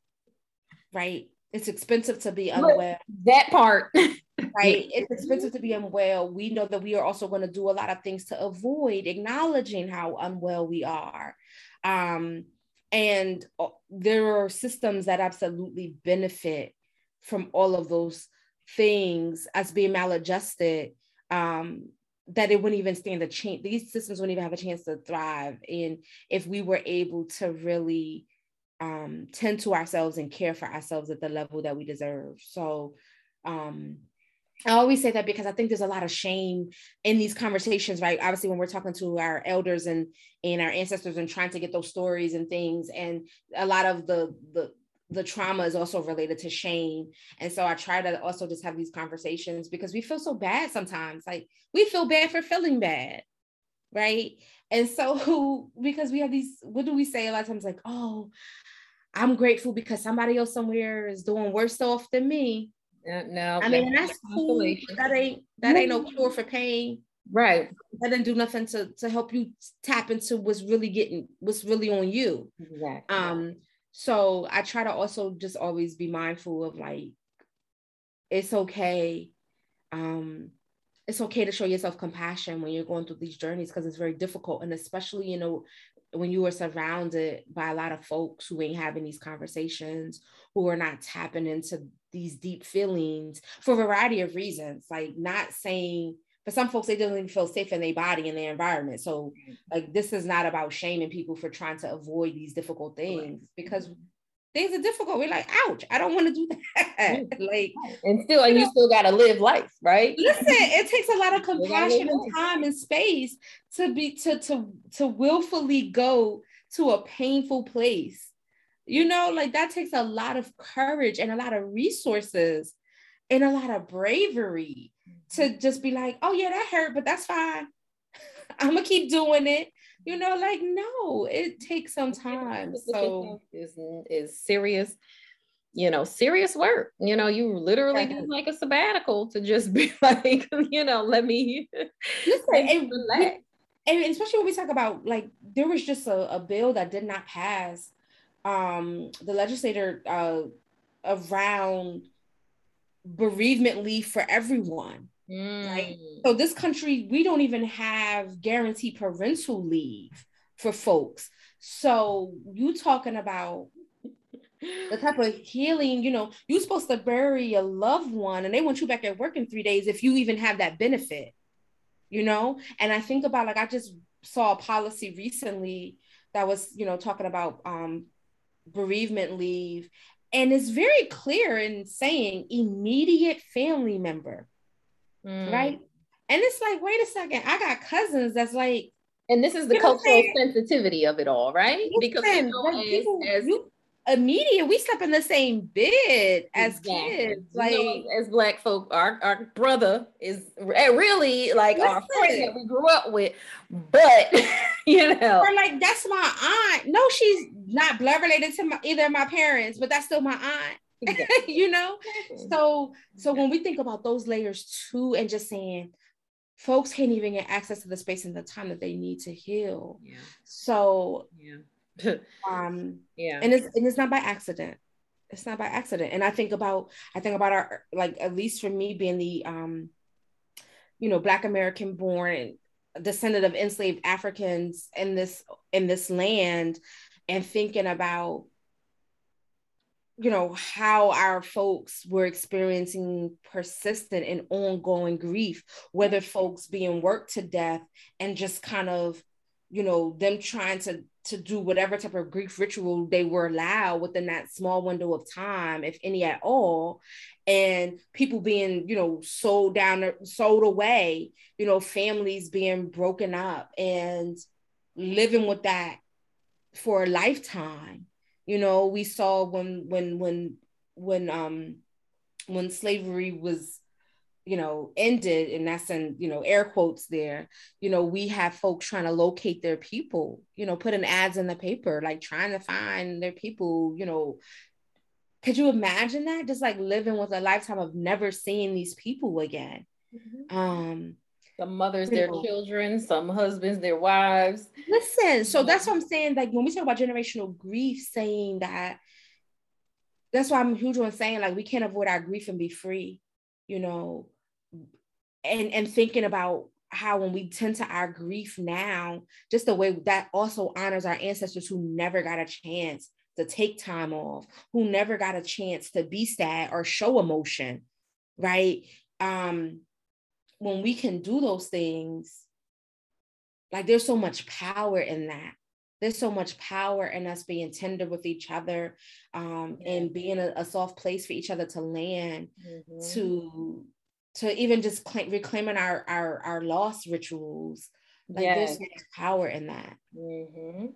right? It's expensive to be unwell. That part. Right? It's expensive to be unwell. We know that we are also going to do a lot of things to avoid acknowledging how unwell we are. Um, and there are systems that absolutely benefit from all of those things as being maladjusted, um, that it wouldn't even stand a chance. These systems wouldn't even have a chance to thrive. And if we were able to really um, tend to ourselves and care for ourselves at the level that we deserve. So um, I always say that because I think there's a lot of shame in these conversations, right? Obviously, when we're talking to our elders and, and our ancestors and trying to get those stories and things, and a lot of the, the, the trauma is also related to shame. And so I try to also just have these conversations because we feel so bad sometimes. Like we feel bad for feeling bad, right? And so because we have these, what do we say a lot of times? Like, oh, I'm grateful because somebody else somewhere is doing worse off than me. Uh, no, I mean, that's cool. That ain't that ain't no cure for pain, right? That didn't do nothing to to help you tap into what's really getting, what's really on you. Exactly. Um. So I try to also just always be mindful of like, it's okay. Um, it's okay to show yourself compassion when you're going through these journeys because it's very difficult, and especially you know when you are surrounded by a lot of folks who ain't having these conversations, who are not tapping into these deep feelings for a variety of reasons. Like not saying, for some folks, they don't even feel safe in their body and their environment. So like, this is not about shaming people for trying to avoid these difficult things because things are difficult. We're like, ouch, I don't want to do that. Like, and still, and you, you know, still got to live life, right? Listen, it takes a lot of compassion and time and space to be, to, to, to willfully go to a painful place. You know, like that takes a lot of courage and a lot of resources and a lot of bravery to just be like, oh yeah, that hurt, but that's fine. I'm gonna keep doing it. You know, like, no, it takes some time. So is, is serious, you know, serious work. You know, you literally yeah. do like a sabbatical to just be like, you know, let me listen and relax. And especially when we talk about like, there was just a, a bill that did not pass. Um, the legislator uh, around bereavement leave for everyone, mm. right? So this country, we don't even have guaranteed parental leave for folks. So you talking about the type of healing, you know, you're supposed to bury a loved one and they want you back at work in three days if you even have that benefit, you know? And I think about like, I just saw a policy recently that was, you know, talking about um, bereavement leave, and it's very clear in saying immediate family member, mm. right? And it's like, wait a second, I got cousins that's like, and this is the cultural sensitivity of it all, right? Listen, because you know, like as, people, as you, immediate, we slept in the same bed as exactly. kids. Like you know, as Black folk, our, our brother is really like listen. Our friend that we grew up with, but you know, or like that's my aunt. No, she's not blood related to my, either of my parents, but that's still my aunt. Exactly. You know, so so when we think about those layers too, and just saying, folks can't even get access to the space and the time that they need to heal. Yeah. So yeah. um yeah and it's and it's not by accident. It's not by accident. And I think about I think about our, like, at least for me being the um you know, Black American born descendant of enslaved Africans in this in this land, and thinking about, you know, how our folks were experiencing persistent and ongoing grief, whether folks being worked to death and just kind of, you know, them trying to to do whatever type of grief ritual they were allowed within that small window of time, if any at all, and people being, you know, sold down, sold away, you know, families being broken up and living with that for a lifetime. You know, we saw when when when when um when slavery was, you know, ended, and that's in, you know, air quotes there, you know, we have folks trying to locate their people, you know, putting ads in the paper, like trying to find their people, you know. Could you imagine that? Just like living with a lifetime of never seeing these people again. Mm-hmm. Um, some mothers, their know. children, some husbands, their wives. Listen, so that's what I'm saying. Like when we talk about generational grief, saying that, that's why I'm huge on saying like we can't avoid our grief and be free, you know. And, and thinking about how when we tend to our grief now, just the way that also honors our ancestors who never got a chance to take time off, who never got a chance to be sad or show emotion, right? Um, when we can do those things, like there's so much power in that. There's so much power in us being tender with each other, um, yeah. and being a, a soft place for each other to land, mm-hmm. to to even just claim, reclaiming our, our, our lost rituals. Like yes. there's so much power in that. Mm-hmm.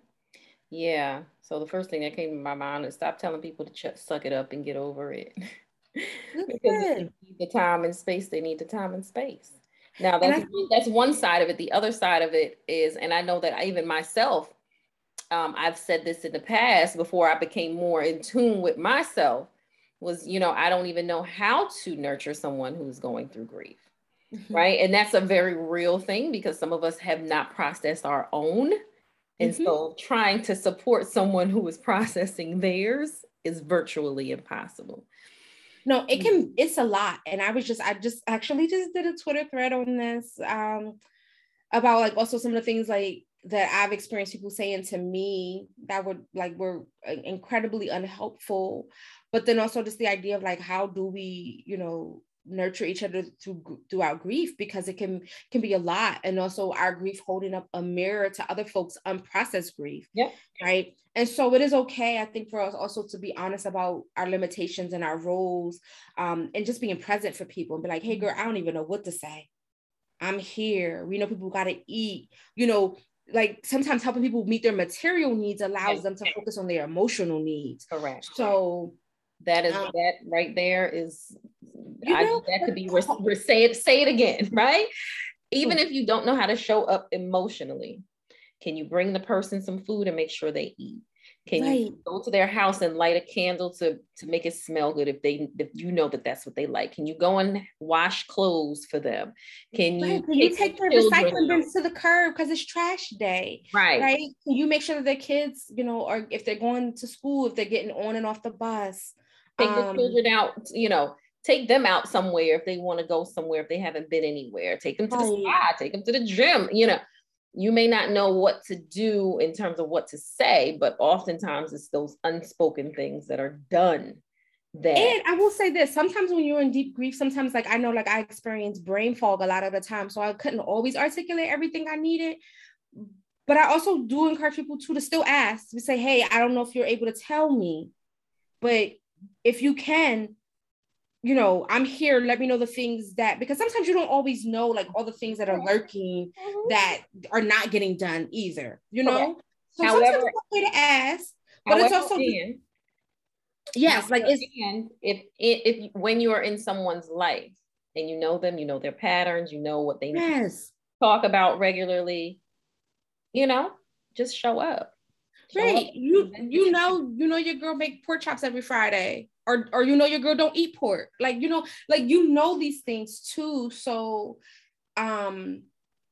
Yeah. So the first thing that came to my mind is stop telling people to ch- suck it up and get over it. Because they need the time and space. They need the time and space. Now that's, I, that's one side of it. The other side of it is, and I know that I, even myself, um, I've said this in the past before I became more in tune with myself, was, you know, I don't even know how to nurture someone who's going through grief, mm-hmm. right? And that's a very real thing because some of us have not processed our own. And mm-hmm. so trying to support someone who is processing theirs is virtually impossible. No, it can, it's a lot. And I was just, I just actually just did a Twitter thread on this um, about like also some of the things like that I've experienced people saying to me that were like, were incredibly unhelpful. But then also just the idea of like, how do we, you know, nurture each other through throughout grief, because it can can be a lot. And also our grief holding up a mirror to other folks' unprocessed grief. Yeah. Right. And so it is okay, I think, for us also to be honest about our limitations and our roles, um, and just being present for people and be like, hey girl, I don't even know what to say. I'm here. We know people got to eat, you know, like sometimes helping people meet their material needs allows yes. them to focus on their emotional needs. Correct. So that is um, that right there is, you know, I, that could be, re- re- say it, say it again, right? Even if you don't know how to show up emotionally, can you bring the person some food and make sure they eat? Can right. you go to their house and light a candle to, to make it smell good if they, if you know that that's what they like? Can you go and wash clothes for them? Can you, right. Can you take their recycling bins to the curb because it's trash day? Right. Right. Can you make sure that their kids, you know, or if they're going to school, if they're getting on and off the bus, take um, the children out, you know, take them out somewhere if they want to go somewhere, if they haven't been anywhere, take them to right. the spa, take them to the gym, you know. You may not know what to do in terms of what to say, but oftentimes it's those unspoken things that are done. That and I will say this, sometimes when you're in deep grief, sometimes like I know like I experience brain fog a lot of the time, so I couldn't always articulate everything I needed. But I also do encourage people to to still ask, to say, hey, I don't know if you're able to tell me, but if you can, you know, I'm here, let me know the things that, because sometimes you don't always know like all the things that are lurking that are not getting done either, you know? Okay. So however, sometimes it's okay to ask, but it's also, and, yes, like it's, and if, if, when you are in someone's life and you know them, you know their patterns, you know what they yes. talk about regularly, you know, just show up. Show right. up. You, you know, you know, your girl make pork chops every Friday. Or, or you know your girl don't eat pork, like you know, like you know these things too. So, um,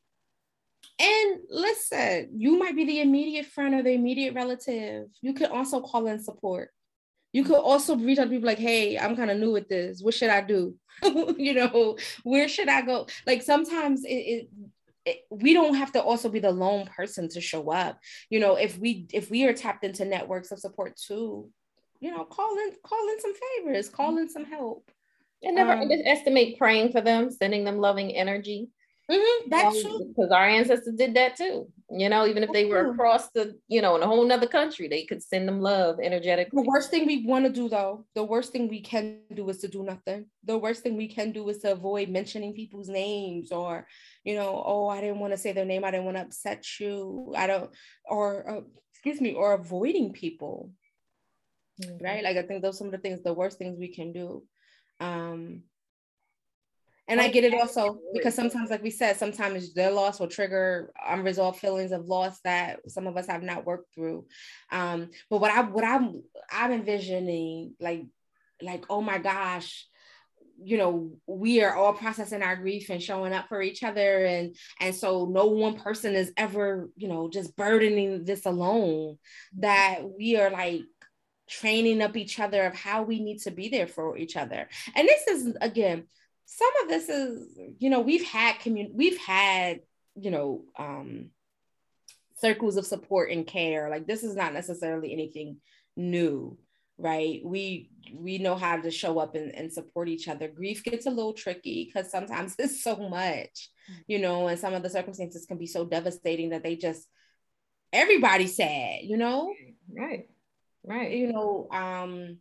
and listen, you might be the immediate friend or the immediate relative. You could also call in support. You could also reach out to people like, hey, I'm kind of new at this. What should I do? You know, where should I go? Like sometimes it, it, it we don't have to also be the lone person to show up. You know, if we if we are tapped into networks of support too, you know, call in call in some favors, call in some help. And never um, underestimate praying for them, sending them loving energy. Mm-hmm, that's you know, true. Because our ancestors did that too. You know, even if they were across the, you know, in a whole nother country, they could send them love energetically. The worst thing we want to do, though, the worst thing we can do is to do nothing. The worst thing we can do is to avoid mentioning people's names, or, you know, oh, I didn't want to say their name. I didn't want to upset you. I don't, or, uh, excuse me, or avoiding people. Mm-hmm. Right? Like, I think those are some of the things, the worst things we can do. Um, And I get it also because sometimes, like we said, sometimes their loss will trigger unresolved feelings of loss that some of us have not worked through. Um, but what I what I'm I'm envisioning, like, like, oh my gosh, you know, we are all processing our grief and showing up for each other. And, and so no one person is ever, you know, just burdening this alone, that we are like training up each other of how we need to be there for each other. And this is, again, some of this is, you know, we've had commun- we've had, you know, um, circles of support and care. Like, this is not necessarily anything new, right? We we know how to show up and, and support each other. Grief gets a little tricky because sometimes it's so much, you know, and some of the circumstances can be so devastating that they just, everybody's sad, you know? Right, right. You know, um,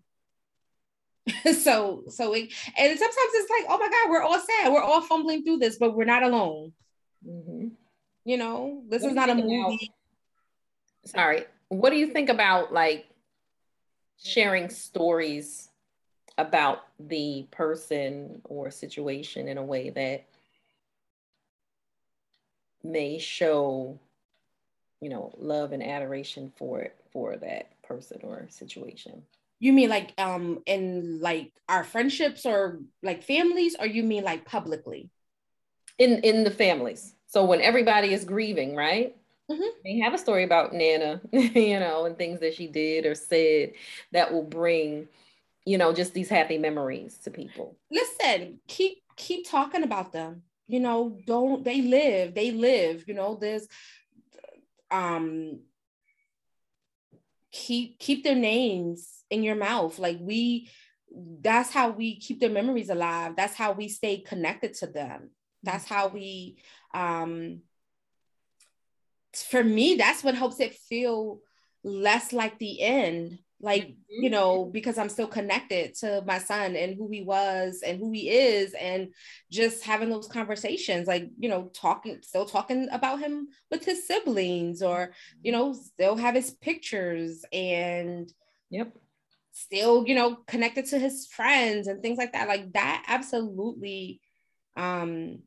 so so it, and sometimes it's like, oh my God, we're all sad, we're all fumbling through this, but we're not alone. Mm-hmm. You know, this what is not a movie. About, sorry, what do you think about like sharing stories about the person or situation in a way that may show, you know, love and adoration for it, for that person or situation? You mean like um in like our friendships or like families, or you mean like publicly? In in the families. So when everybody is grieving, right? Mm-hmm. They have a story about Nana, you know, and things that she did or said that will bring, you know, just these happy memories to people. Listen, keep keep talking about them. You know, don't, they live, they live, you know, there's um keep keep their names in your mouth. Like, we, that's how we keep their memories alive. That's how we stay connected to them. That's how we, um, for me, that's what helps it feel less like the end. Like, mm-hmm. you know, because I'm still connected to my son and who he was and who he is, and just having those conversations, like, you know, talking, still talking about him with his siblings, or, you know, still have his pictures, and yep, still, you know, connected to his friends and things like that. Like, that absolutely, um,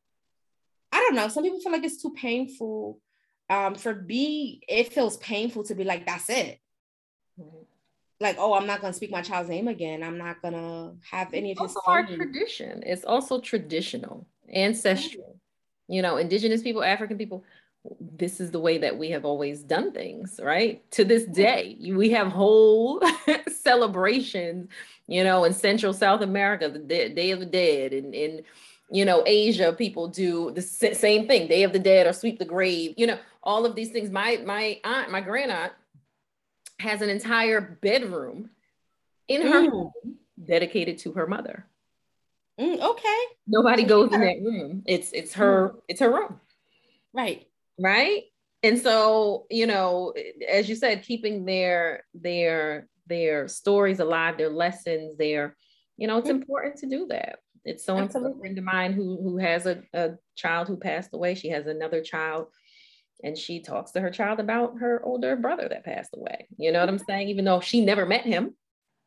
I don't know. Some people feel like it's too painful. Um, for me, it feels painful to be like, that's it. Mm-hmm. Like, oh, I'm not going to speak my child's name again. I'm not going to have any of his. It's also our tradition. It's also traditional, ancestral. Mm-hmm. You know, indigenous people, African people, this is the way that we have always done things, right? To this day, we have whole celebrations, you know, in Central South America, the Day of the Dead, and in, you know, Asia, people do the same thing, Day of the Dead or sweep the grave, you know, all of these things. My, my aunt, my grand aunt has an entire bedroom in her mm. home dedicated to her mother. Mm, okay. Nobody goes in that room. It's, it's her, mm. it's her room. Right. Right. And so, you know, as you said, keeping their, their, their stories alive, their lessons, their, you know, it's mm-hmm. important to do that. It's so Absolutely. important. A friend of mine who, who has a, a child who passed away. She has another child, and she talks to her child about her older brother that passed away. You know what I'm saying? Even though she never met him,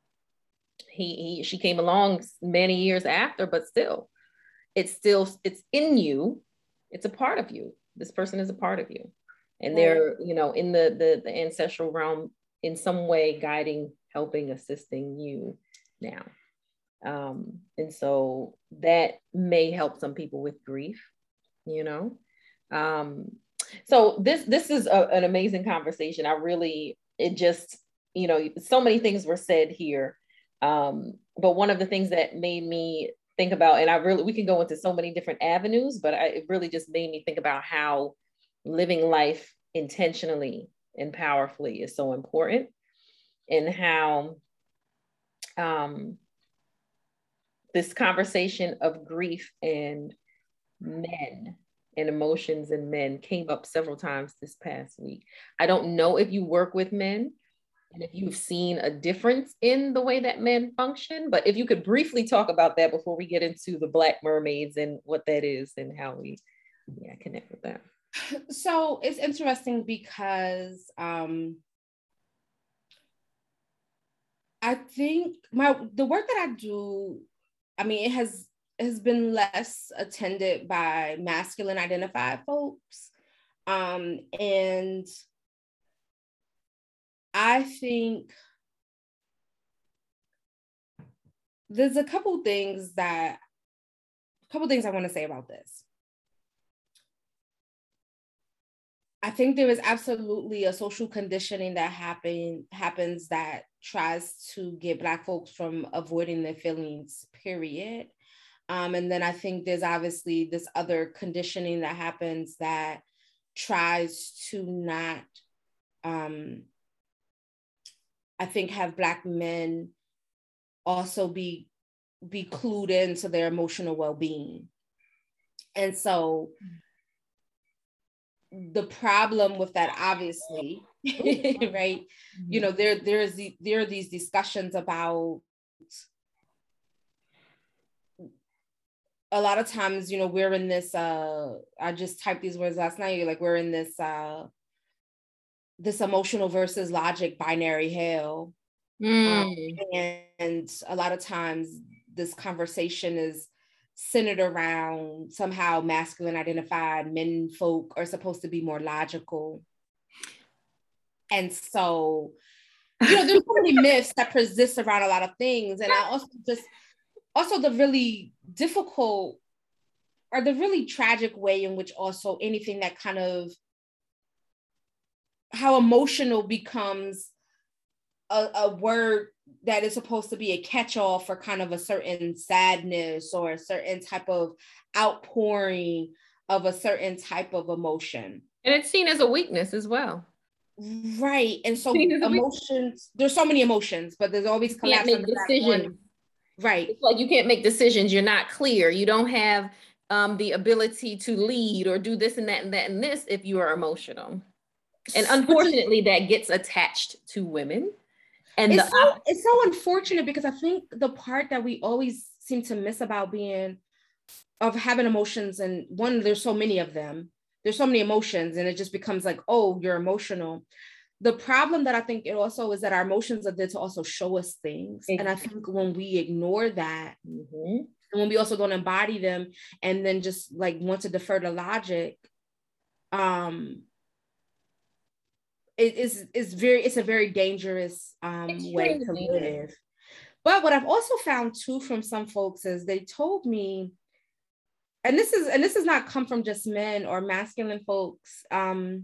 he, he she came along many years after, but still, it's still, it's in you. It's a part of you. This person is a part of you, and they're, you know, in the, the the ancestral realm in some way, guiding, helping, assisting you now. Um, and so that may help some people with grief, you know. Um, so this this is a, an amazing conversation. I really, it just, you know, so many things were said here. Um, but one of the things that made me think about, and I really, we can go into so many different avenues, but I, it really just made me think about how living life intentionally and powerfully is so important, and how um, this conversation of grief and men and emotions and men came up several times this past week. I don't know if you work with men and if you've seen a difference in the way that men function, but if you could briefly talk about that before we get into the Black mermaids and what that is and how we yeah, connect with that. So it's interesting because um, I think my the work that I do, I mean, it has has been less attended by masculine identified folks. Um, and I think there's a couple things that, a couple things I want to say about this. I think there is absolutely a social conditioning that happen, happens that tries to get Black folks from avoiding their feelings, period. Um, and then I think there's obviously this other conditioning that happens that tries to not, um, I think, have Black men also be, be clued into their emotional well-being. And so the problem with that, obviously, right? You know, there, there's the, there are these discussions about a lot of times, you know, we're in this, uh, I just typed these words last night, like we're in this, uh, this emotional versus logic binary hell. Mm. Um, and, and a lot of times this conversation is centered around somehow masculine identified men folk are supposed to be more logical. And so, you know, there's so many myths that persist around a lot of things. And I also just, also the really difficult or the really tragic way in which also anything that kind of, how emotional becomes a, a word that is supposed to be a catch-all for kind of a certain sadness or a certain type of outpouring of a certain type of emotion. And it's seen as a weakness as well. Right. And so emotions, there's so many emotions, but there's always collapse under that one. Right. It's like you can't make decisions. You're not clear. You don't have um, the ability to lead or do this and that and that and this if you are emotional. And unfortunately, that gets attached to women. And it's, the, so, it's so unfortunate because I think the part that we always seem to miss about being, of having emotions, and one, there's so many of them, there's so many emotions, and it just becomes like, oh, you're emotional. The problem that I think it also is that our emotions are there to also show us things. Exactly. And I think when we ignore that, mm-hmm. and when we also don't embody them, and then just like want to defer to logic, um, it is is very, it's a very dangerous um, way to live. But what I've also found too from some folks is they told me, and this is and this has not come from just men or masculine folks. Um,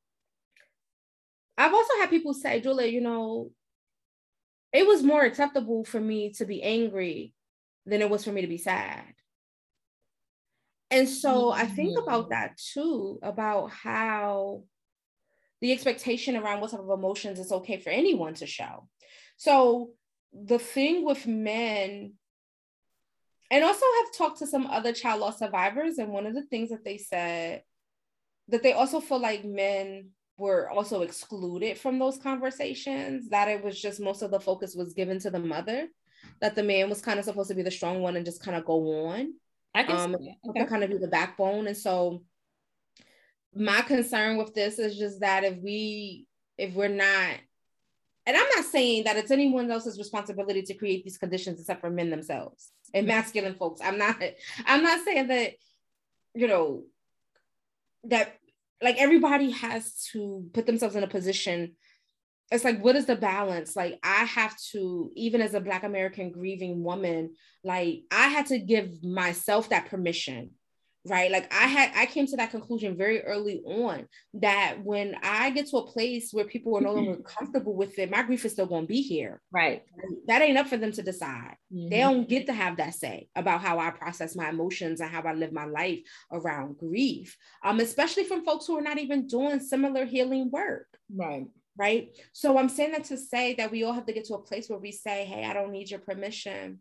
I've also had people say, Julia, you know, it was more acceptable for me to be angry than it was for me to be sad. And so mm-hmm. I think about that too, about how the expectation around what type of emotions it's okay for anyone to show. So the thing with men, and also have talked to some other child loss survivors, and one of the things that they said, that they also feel like men were also excluded from those conversations, that it was just most of the focus was given to the mother, that the man was kind of supposed to be the strong one and just kind of go on. I can um, okay. kind of be the backbone. And so my concern with this is just that if we, if we're not, and I'm not saying that it's anyone else's responsibility to create these conditions except for men themselves and masculine folks. I'm not, I'm not saying that, you know, that like everybody has to put themselves in a position. It's like, what is the balance? Like I have to, even as a Black American grieving woman, like I had to give myself that permission right? Like I had, I came to that conclusion very early on that when I get to a place where people are no longer comfortable with it, my grief is still going to be here. Right. That ain't up for them to decide. Mm-hmm. They don't get to have that say about how I process my emotions and how I live my life around grief. Um, especially from folks who are not even doing similar healing work. Right. Right. So I'm saying that to say that we all have to get to a place where we say, hey, I don't need your permission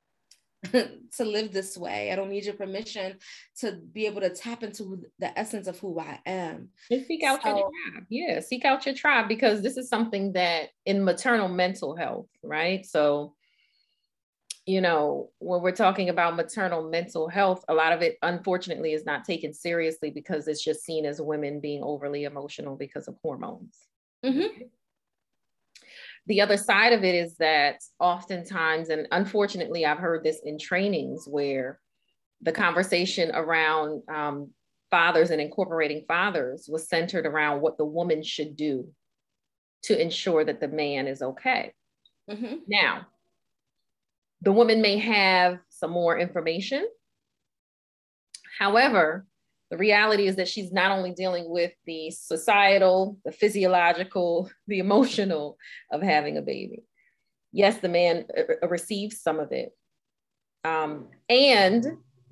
to live this way. I don't need your permission to be able to tap into the essence of who I am. And seek out so, your tribe. Yeah, seek out your tribe, because this is something that in maternal mental health, right? So, you know, when we're talking about maternal mental health, a lot of it, unfortunately, is not taken seriously because it's just seen as women being overly emotional because of hormones. Mm-hmm. The other side of it is that oftentimes, and unfortunately, I've heard this in trainings where the conversation around um, fathers and incorporating fathers was centered around what the woman should do to ensure that the man is okay. Mm-hmm. Now, the woman may have some more information. However, the reality is that she's not only dealing with the societal, the physiological, the emotional of having a baby. Yes, the man uh, receives some of it. Um, and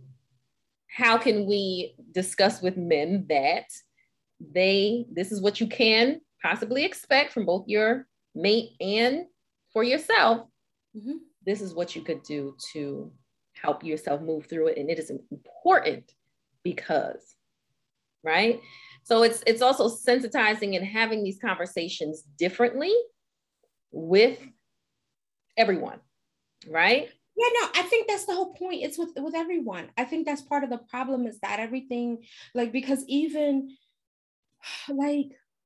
how can we discuss with men that they, this is what you can possibly expect from both your mate and for yourself. Mm-hmm. This is what you could do to help yourself move through it. And it is important because, right? So it's it's also sensitizing and having these conversations differently with everyone, right? Yeah, no, I think that's the whole point. It's with, with everyone. I think that's part of the problem is that everything, like, because even like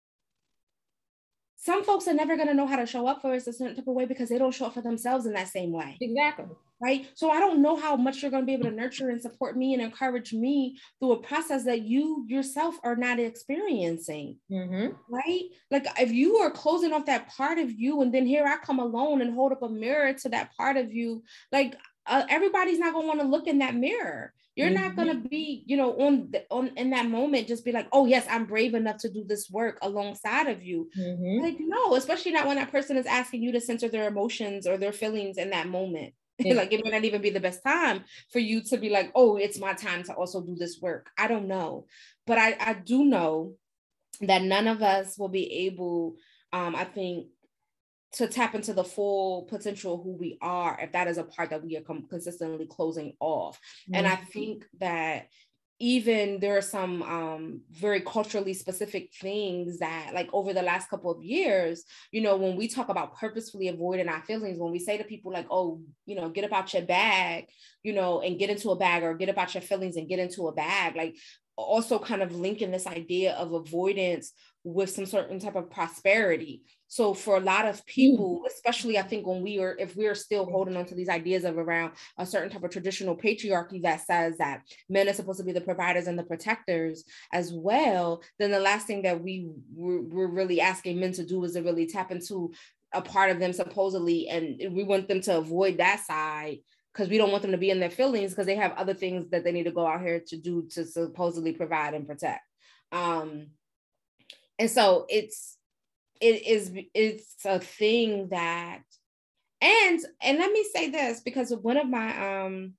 some folks are never going to know how to show up for us a certain type of way because they don't show up for themselves in that same way. Exactly. Right. So I don't know how much you're going to be able to nurture and support me and encourage me through a process that you yourself are not experiencing. Mm-hmm. Right. Like if you are closing off that part of you and then here I come alone and hold up a mirror to that part of you, like uh, everybody's not going to want to look in that mirror. You're mm-hmm. not going to be, you know, on, the, on in that moment, just be like, oh, yes, I'm brave enough to do this work alongside of you. Mm-hmm. Like, no, especially not when that person is asking you to censor their emotions or their feelings in that moment. Yeah. Like it may not even be the best time for you to be like, oh, it's my time to also do this work. I don't know. But I, I do know that none of us will be able, um, I think, to tap into the full potential of who we are if that is a part that we are com- consistently closing off. Mm-hmm. And I think that even there are some um, very culturally specific things that like over the last couple of years, you know, when we talk about purposefully avoiding our feelings, when we say to people like, oh, you know, get about your bag, you know, and get into a bag, or get about your feelings and get into a bag, like also kind of linking this idea of avoidance with some certain type of prosperity. So for a lot of people, especially I think when we are, if we are still holding on to these ideas of around a certain type of traditional patriarchy that says that men are supposed to be the providers and the protectors as well, then the last thing that we we're, we're really asking men to do is to really tap into a part of them supposedly, and we want them to avoid that side because we don't want them to be in their feelings because they have other things that they need to go out here to do to supposedly provide and protect. Um, and so it's, it is, it's a thing that, and, and let me say this, because one of my, um,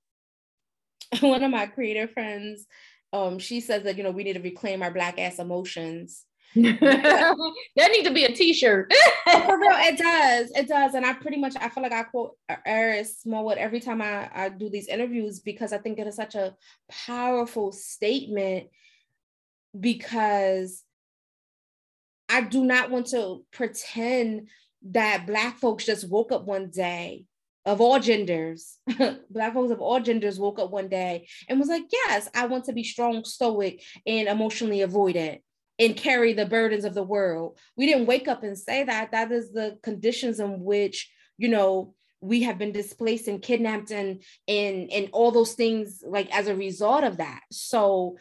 one of my creative friends, um, she says that, you know, we need to reclaim our Black ass emotions. That needs to be a t-shirt. For real, it does. It does. And I pretty much, I feel like I quote Iris Smallwood every time I, I do these interviews because I think it is such a powerful statement, because I do not want to pretend that Black folks just woke up one day of all genders, Black folks of all genders woke up one day and was like, yes, I want to be strong, stoic, and emotionally avoidant and carry the burdens of the world. We didn't wake up and say that. That is the conditions in which, you know, we have been displaced and kidnapped and, and, and all those things like as a result of that. So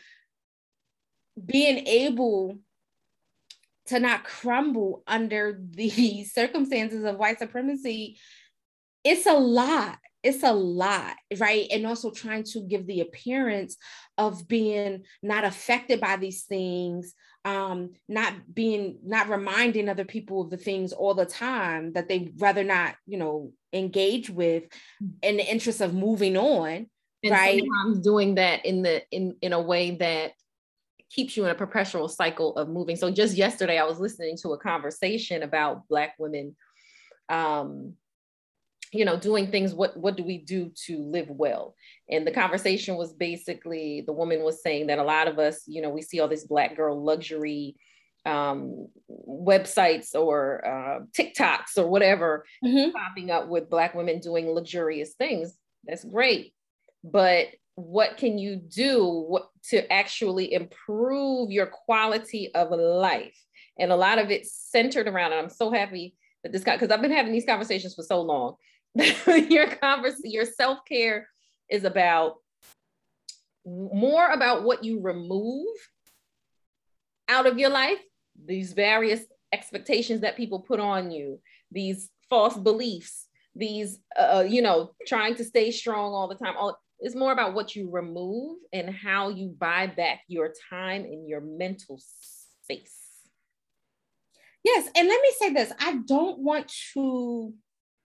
being able to not crumble under the circumstances of white supremacy, it's a lot. it's a lot, right? And also trying to give the appearance of being not affected by these things, um, not being, not reminding other people of the things all the time that they rather not, you know, engage with in the interest of moving on, and right? Sometimes doing that in the in in a way that keeps you in a perpetual cycle of moving. So just yesterday, I was listening to a conversation about Black women, um, you know, doing things. What what do we do to live well? And the conversation was basically, the woman was saying that a lot of us, you know, we see all this Black girl luxury um, websites or uh, TikToks or whatever mm-hmm. popping up with Black women doing luxurious things. That's great, but what can you do what, to actually improve your quality of life? And a lot of it's centered around, and I'm so happy that this guy, because I've been having these conversations for so long. your converse, your self-care is about more about what you remove out of your life, these various expectations that people put on you, these false beliefs, these, uh, you know, trying to stay strong all the time. All It's more about what you remove and how you buy back your time and your mental space. Yes, and let me say this. I don't want to,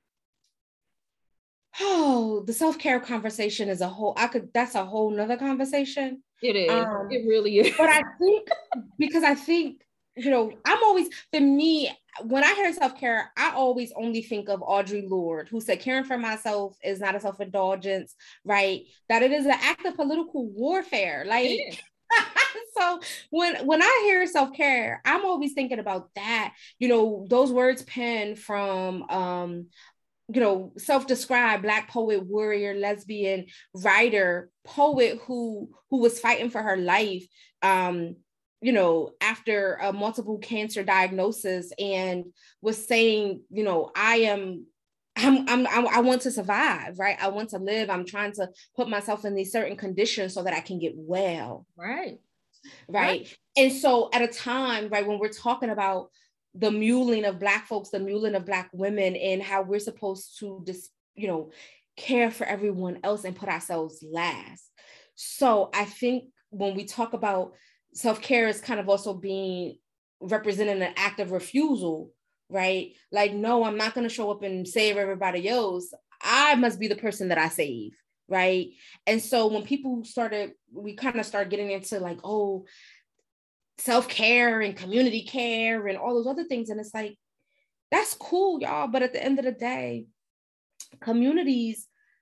oh, the self-care conversation is a whole, I could, that's a whole nother conversation. It is, um, it really is. But I think, because I think, you know, I'm always, for me, when I hear self-care, I always only think of Audre Lorde, who said, caring for myself is not a self-indulgence, right? That it is an act of political warfare. Like, so when, when I hear self-care, I'm always thinking about that, you know, those words penned from, um, you know, self-described Black poet, warrior, lesbian, writer, poet who, who was fighting for her life, um, you know, after a multiple cancer diagnosis, and was saying, you know, I am, I'm, I'm, I want to survive, right? I want to live. I'm trying to put myself in these certain conditions so that I can get well. Right. Right. right. And so at a time, right, when we're talking about the muling of Black folks, the muling of Black women, and how we're supposed to just, you know, care for everyone else and put ourselves last. So I think when we talk about self-care, is kind of also being representing an act of refusal, right? Like, no, I'm not going to show up and save everybody else. I must be the person that I save, right? And so when people started, we kind of started getting into like, oh, self-care and community care and all those other things. And it's like, that's cool, y'all. But at the end of the day, communities,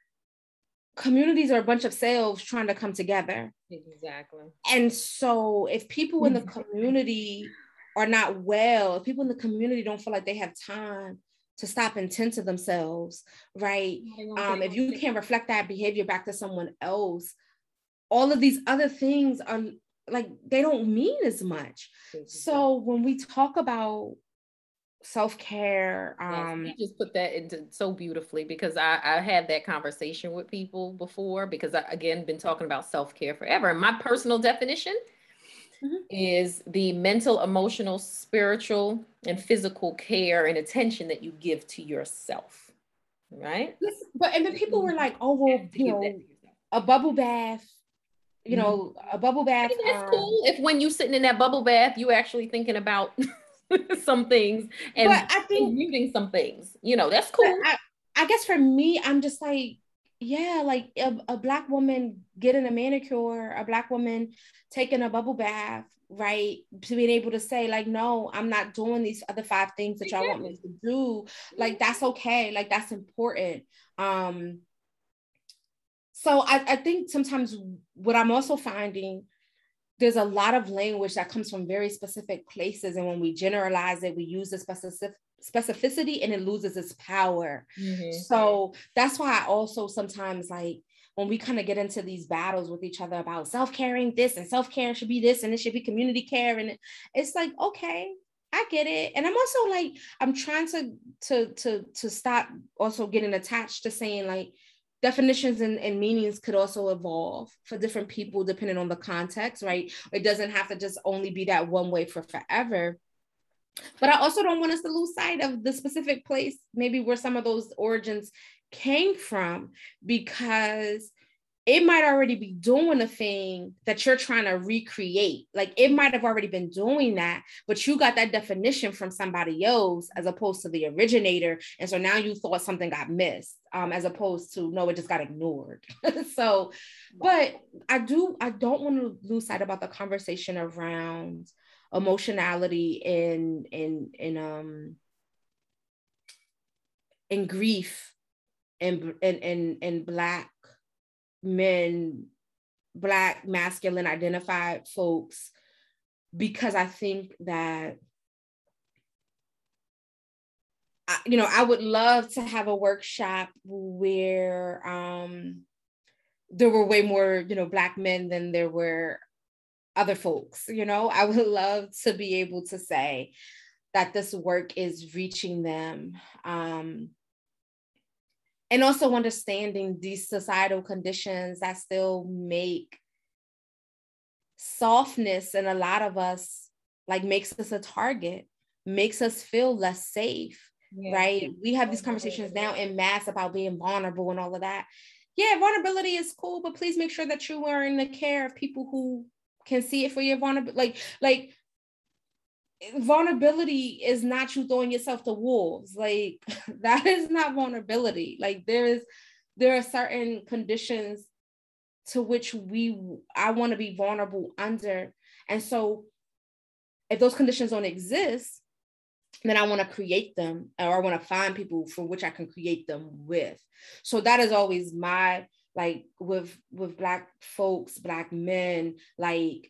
communities are a bunch of selves trying to come together. Exactly. And so if people in the community are not well, if people in the community don't feel like they have time to stop and tend to themselves, right? Um, if you can't reflect that behavior back to someone else, all of these other things are like, they don't mean as much. So when we talk about self-care, um, yes, you just put that into so beautifully, because I, I had that conversation with people before, because I, again, been talking about self-care forever. And my personal definition mm-hmm. is the mental, emotional, spiritual, and physical care and attention that you give to yourself, right? Yes, but and then people were like, oh, well, you know, a bubble bath, you know, a bubble bath. I mean, that's um, cool if when you're sitting in that bubble bath, you actually thinking about some things and but I think muting some things, you know, that's cool. I, I guess for me, I'm just like, yeah, like a, a Black woman getting a manicure, a Black woman taking a bubble bath, right? To being able to say like, no, I'm not doing these other five things that y'all yeah. want me to do. Like, that's okay. Like, that's important. Um, So I, I think sometimes what I'm also finding, there's a lot of language that comes from very specific places. And when we generalize it, we use the specific specificity and it loses its power. Mm-hmm. So that's why I also sometimes, like, when we kind of get into these battles with each other about self-caring this and self-care should be this and it should be community care. And it's like, okay, I get it. And I'm also like, I'm trying to, to, to, to stop also getting attached to saying like, definitions and, and meanings could also evolve for different people depending on the context, right? It doesn't have to just only be that one way for forever. But I also don't want us to lose sight of the specific place, maybe where some of those origins came from, because it might already be doing a thing that you're trying to recreate. Like it might have already been doing that, but you got that definition from somebody else as opposed to the originator. And so now you thought something got missed, um, as opposed to, no, it just got ignored. So, but I do, I don't want to lose sight about the conversation around emotionality and, and, and, um, and grief and, and, and, and Black men, Black masculine identified folks, because I think that, I, you know, I would love to have a workshop where um, there were way more, you know, Black men than there were other folks. You know, I would love to be able to say that this work is reaching them. Um, And also understanding these societal conditions that still make softness in a lot of us, like makes us a target, makes us feel less safe, yeah. Right? We have these conversations now in mass about being vulnerable and all of that. Yeah, vulnerability is cool, but please make sure that you are in the care of people who can see it for your vulnerability. Like, like, vulnerability is not you throwing yourself to wolves. Like that is not vulnerability. Like there is, there are certain conditions to which we, I want to be vulnerable under. And so if those conditions don't exist, then I want to create them, or I want to find people for which I can create them with. So that is always my, like with, with Black folks, Black men, like,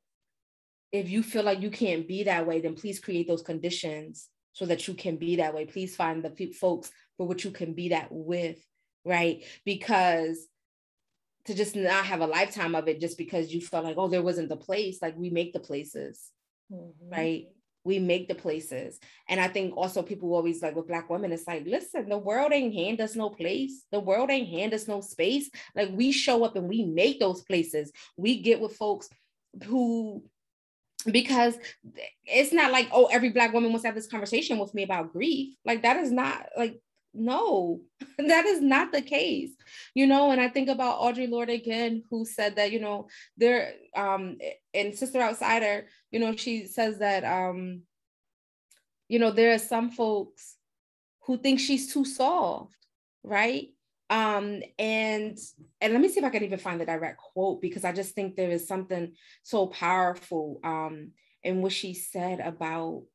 if you feel like you can't be that way, then please create those conditions so that you can be that way. Please find the folks for which you can be that with, right? Because to just not have a lifetime of it just because you felt like, oh, there wasn't the place, like we make the places, mm-hmm. right? We make the places. And I think also people always like with Black women, it's like, listen, the world ain't hand us no place. The world ain't hand us no space. Like we show up and we make those places. We get with folks who, because it's not like, oh, every Black woman wants to have this conversation with me about grief. Like that is not like, no, that is not the case, you know? And I think about Audre Lorde again, who said that, you know, there, um, in Sister Outsider, you know, she says that, um, you know, there are some folks who think she's too soft, right? Um, and, and let me see if I can even find the direct quote, because I just think there is something so powerful um, in what she said about,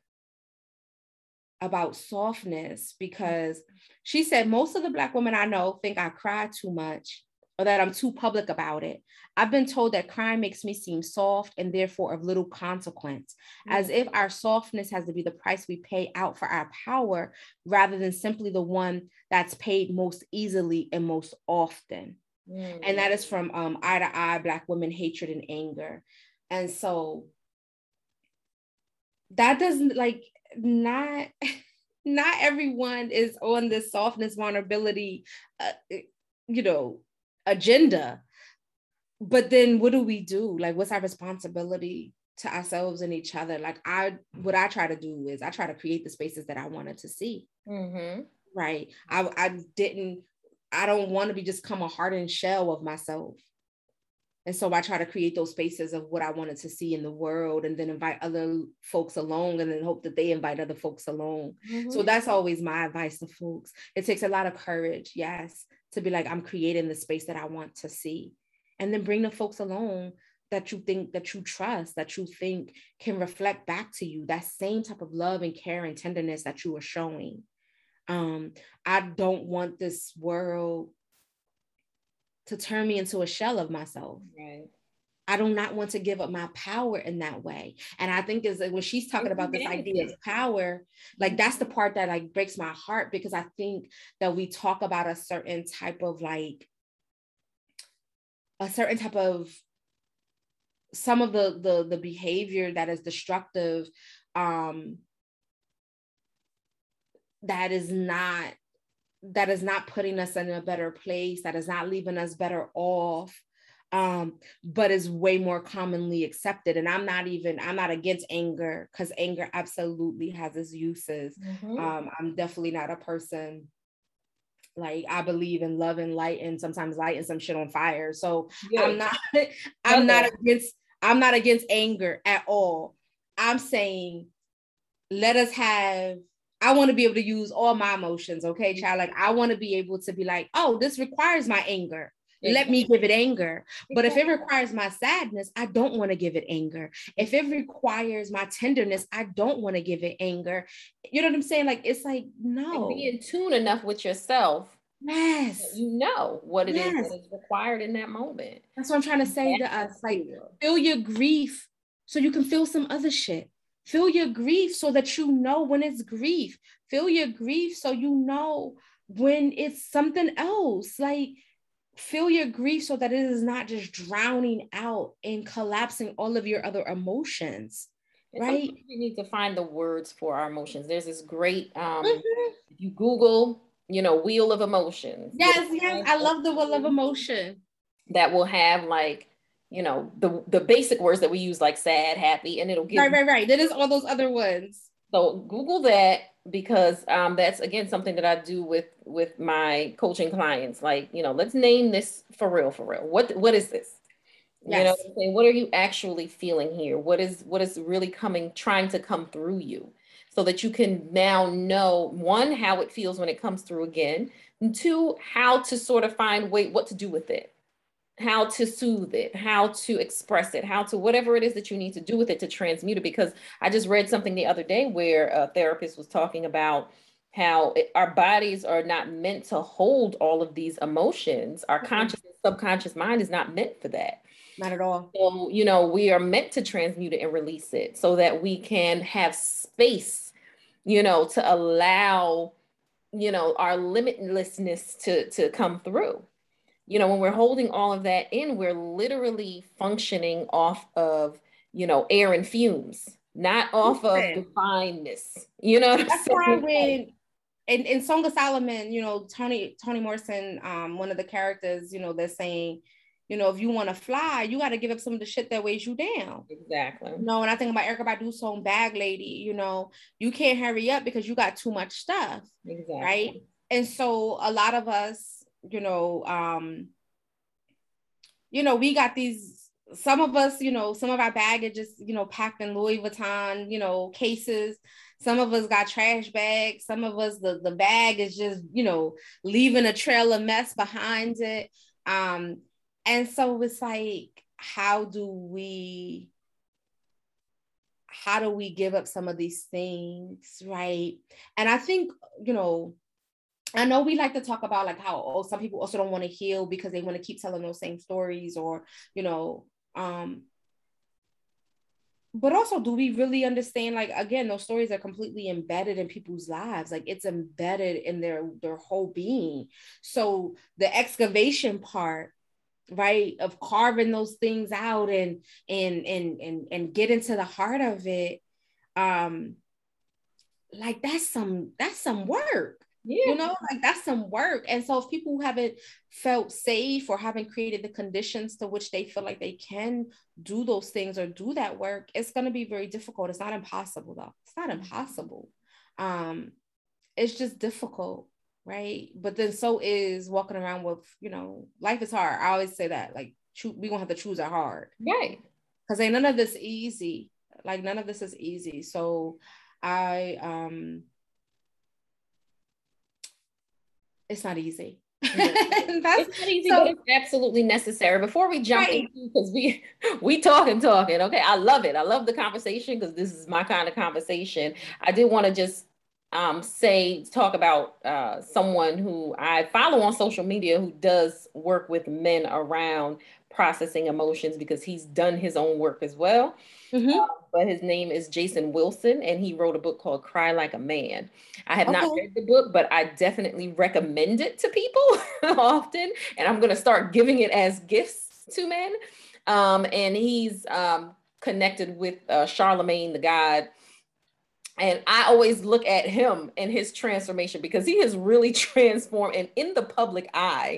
about softness, because she said, most of the Black women I know think I cry too much or that I'm too public about it. I've been told that crying makes me seem soft and therefore of little consequence, mm-hmm. as if our softness has to be the price we pay out for our power rather than simply the one that's paid most easily and most often. Mm-hmm. And that is from um, Eye to Eye, Black Women, Hatred and Anger. And so that doesn't like, not, not everyone is on this softness, vulnerability, uh, you know, agenda. But then what do we do? Like, what's our responsibility to ourselves and each other? Like I, what I try to do is I try to create the spaces that I wanted to see. Mm-hmm. Right. I, I didn't, I don't want to be just come a hardened shell of myself. And so I try to create those spaces of what I wanted to see in the world, and then invite other folks along, and then hope that they invite other folks along. Mm-hmm. So that's always my advice to folks. It takes a lot of courage, yes, to be like, I'm creating the space that I want to see. And then bring the folks along that you think, that you trust, that you think can reflect back to you that same type of love and care and tenderness that you are showing. Um, I don't want this world to turn me into a shell of myself. Right. I do not want to give up my power in that way. And I think is when she's talking about this idea of power, like that's the part that like breaks my heart, because I think that we talk about a certain type of like, a certain type of, some of the, the, the behavior that is destructive, um, that is not, that is not putting us in a better place, that is not leaving us better off. um, but is way more commonly accepted. And I'm not even, I'm not against anger, because anger absolutely has its uses. Mm-hmm. Um, I'm definitely not a person, like, I believe in love and light, and sometimes lighting some shit on fire. So yeah. I'm not, I'm not against, I'm not against anger at all. I'm saying, let us have, I want to be able to use all my emotions. Okay, child. Like, I want to be able to be like, oh, this requires my anger. Exactly. Let me give it anger. But exactly. if it requires my sadness, I don't want to give it anger. If it requires my tenderness, I don't want to give it anger. You know what I'm saying? Like, it's like, no. And be in tune enough with yourself. Yes. You know what it yes. is that is required in that moment. That's what I'm trying to say That's to us. Like, feel your grief so you can feel some other shit. Feel your grief so that you know when it's grief. Feel your grief so you know when it's something else. Like, feel your grief so that it is not just drowning out and collapsing all of your other emotions, and right? We need to find the words for our emotions. There's this great, um, mm-hmm. if you Google, you know, Wheel of Emotions. Yes, yes, I love the Wheel of Emotion. That will have, like, you know, the, the basic words that we use, like sad, happy, and it'll give right, right, right. That is all those other ones. So Google that, because um, that's, again, something that I do with with my coaching clients. Like, you know, let's name this for real, for real. What what is this? Yes. You know what I'm saying? What are you actually feeling here? What is what is really coming, trying to come through you, so that you can now know, one, how it feels when it comes through again, and two, how to sort of find, wait, what to do with it. How to soothe it, how to express it, how to whatever it is that you need to do with it to transmute it. Because I just read something the other day where a therapist was talking about how it, our bodies are not meant to hold all of these emotions. Our mm-hmm. conscious and subconscious mind is not meant for that. Not at all. So, you know, we are meant to transmute it and release it so that we can have space, you know, to allow, you know, our limitlessness to, to come through. You know, when we're holding all of that in, we're literally functioning off of, you know, air and fumes, not off of definedness. You know what I'm That's saying? Why when in, in Song of Solomon, you know, Toni Toni Morrison, um, one of the characters, you know, they're saying, you know, if you want to fly, you got to give up some of the shit that weighs you down. Exactly. You know, and I think about Erykah Badu's song Bag Lady, you know, you can't hurry up because you got too much stuff. Exactly. Right. And so a lot of us, you know, um, you know, we got these, some of us, you know, some of our baggage is, you know, packed in Louis Vuitton, you know, cases. Some of us got trash bags. Some of us, the, the bag is just, you know, leaving a trail of mess behind it. Um, and so it's like, how do we, how do we give up some of these things, right? And I think, you know, I know we like to talk about like how oh, some people also don't want to heal because they want to keep telling those same stories, or, you know, um, but also, do we really understand, like, again, those stories are completely embedded in people's lives. Like, it's embedded in their, their whole being. So the excavation part, right, of carving those things out and, and, and, and, and get into the heart of it, um, like that's some, that's some work. Yeah. You know, like that's some work. And so if people haven't felt safe or haven't created the conditions to which they feel like they can do those things or do that work, it's going to be very difficult. It's not impossible though. It's not impossible. Um, it's just difficult, right? But then so is walking around with, you know, life is hard. I always say that, like, cho- we're going to have to choose our hard. Right. Because ain't none of this easy. Like, none of this is easy. So I, um, it's not easy. That's, it's not easy, so, but it's absolutely necessary. Before we jump right. into, because we we talk and talking, okay, I love it. I love the conversation because this is my kind of conversation. I did want to just um, say, talk about uh, someone who I follow on social media who does work with men around processing emotions, because he's done his own work as well. Mm-hmm. Uh, but his name is Jason Wilson, and he wrote a book called Cry Like a Man. I have okay. not read the book, but I definitely recommend it to people often, and I'm going to start giving it as gifts to men. Um, and he's um, connected with uh, Charlemagne the God. And I always look at him and his transformation, because he has really transformed, and in the public eye,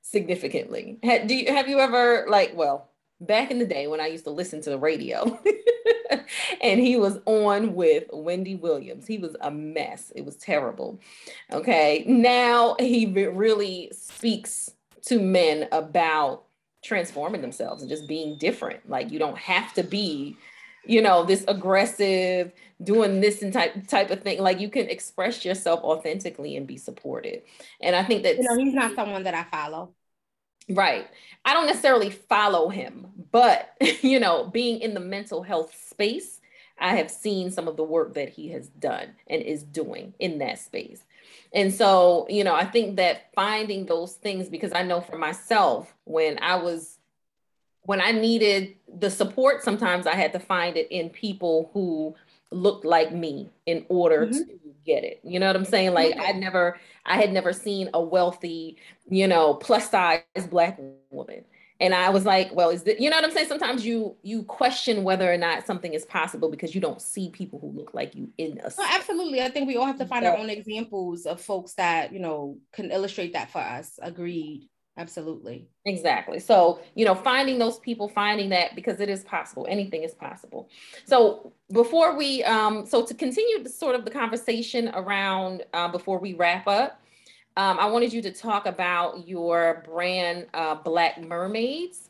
significantly. Ha- do you, have you ever like, well, back in the day when I used to listen to the radio and he was on with Wendy Williams, he was a mess. It was terrible. Okay. Now he really speaks to men about transforming themselves and just being different. Like you don't have to be, you know, this aggressive, doing this and type type of thing. Like you can express yourself authentically and be supported. And I think that, you know, he's not someone that I follow. Right. I don't necessarily follow him, but, you know, being in the mental health space, I have seen some of the work that he has done and is doing in that space. And so, you know, I think that finding those things, because I know for myself, when I was, when I needed the support, sometimes I had to find it in people who looked like me in order mm-hmm. to get it. You know what I'm saying? Like I never, I had never seen a wealthy, you know, plus size Black woman. And I was like, well, is that, you know what I'm saying? Sometimes you, you question whether or not something is possible because you don't see people who look like you in a no, absolutely. I think we all have to find our own examples of folks that, you know, can illustrate that for us. Agreed. Absolutely. Exactly. So, you know, finding those people, finding that, because it is possible. Anything is possible. So before we, um, so to continue the sort of the conversation around, uh, before we wrap up, um, I wanted you to talk about your brand, uh, Black Mermaids,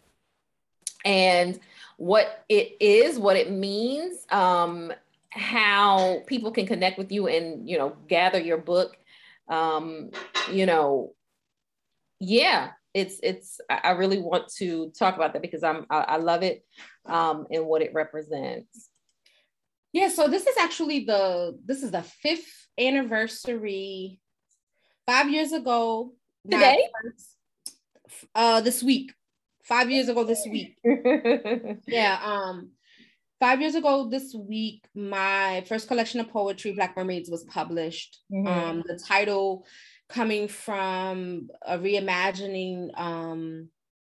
and what it is, what it means, um, how people can connect with you and, you know, gather your book, um, you know, yeah. It's, it's, I really want to talk about that because I'm, I, I love it um, and what it represents. Yeah. So this is actually the, this is the fifth anniversary, five years ago. Today? First, uh, this week, five years ago this week. yeah. Um, five years ago this week, my first collection of poetry, Black Mermaids, was published. Mm-hmm. Um, the title coming from a reimagining um,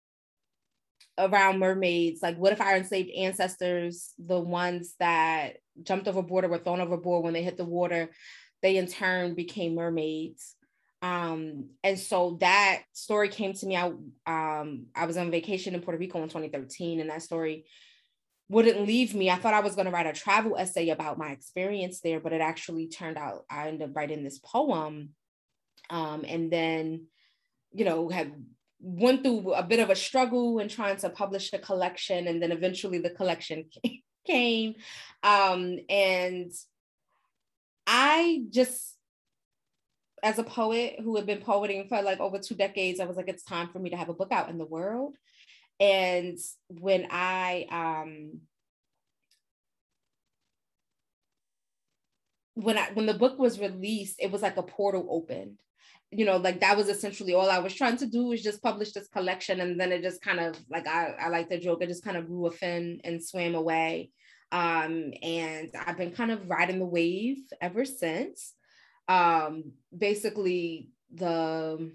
around mermaids. Like, what if our enslaved ancestors, the ones that jumped overboard or were thrown overboard when they hit the water, they in turn became mermaids. Um, and so that story came to me. I, um, I was on vacation in Puerto Rico in twenty thirteen, and that story wouldn't leave me. I thought I was going to write a travel essay about my experience there, but it actually turned out I ended up writing this poem. Um, and then, you know, had went through a bit of a struggle in trying to publish a collection. And then eventually the collection came. Um, and I just, as a poet who had been poeting for like over two decades, I was like, it's time for me to have a book out in the world. And when I, um, when I, when the book was released, it was like a portal opened. You know, like that was essentially all I was trying to do, was just publish this collection. And then it just kind of, like, I, I like the joke, it just kind of grew a fin and swam away. Um, and I've been kind of riding the wave ever since. Um, basically the,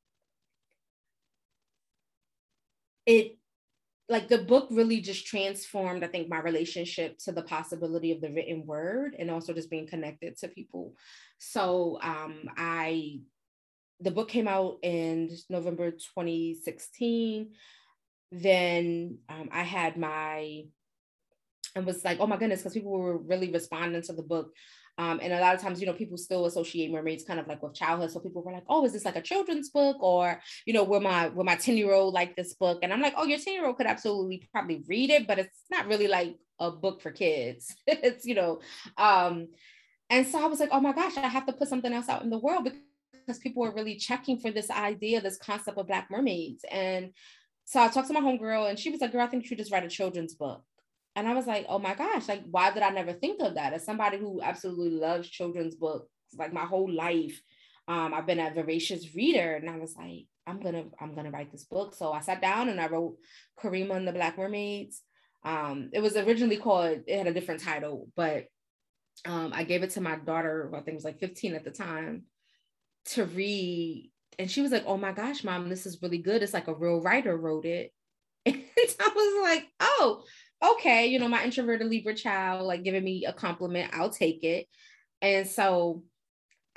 it, like the book really just transformed, I think, my relationship to the possibility of the written word and also just being connected to people. So um, I, the book came out in November twenty sixteen. Then um, I had my, I was like, oh my goodness, because people were really responding to the book. Um, and a lot of times, you know, people still associate mermaids kind of like with childhood. So people were like, oh, is this like a children's book? Or, you know, will my, will my ten year old like this book? And I'm like, oh, your ten year old could absolutely probably read it, but it's not really like a book for kids. It's, you know, um, and so I was like, oh my gosh, I have to put something else out in the world, because people were really checking for this idea, this concept of Black mermaids. And so I talked to my homegirl and she was like, girl, I think you should just write a children's book. And I was like, oh my gosh, like, why did I never think of that? As somebody who absolutely loves children's books, like my whole life, um, I've been a voracious reader. And I was like, I'm gonna, I'm gonna write this book. So I sat down and I wrote Karima and the Black Mermaids. Um, it was originally called, it had a different title, but um, I gave it to my daughter, I think it was like fifteen at the time, to read. And she was like, oh my gosh, mom, this is really good. It's like a real writer wrote it. And I was like, oh, okay, you know, my introverted Libra child, like giving me a compliment, I'll take it. And so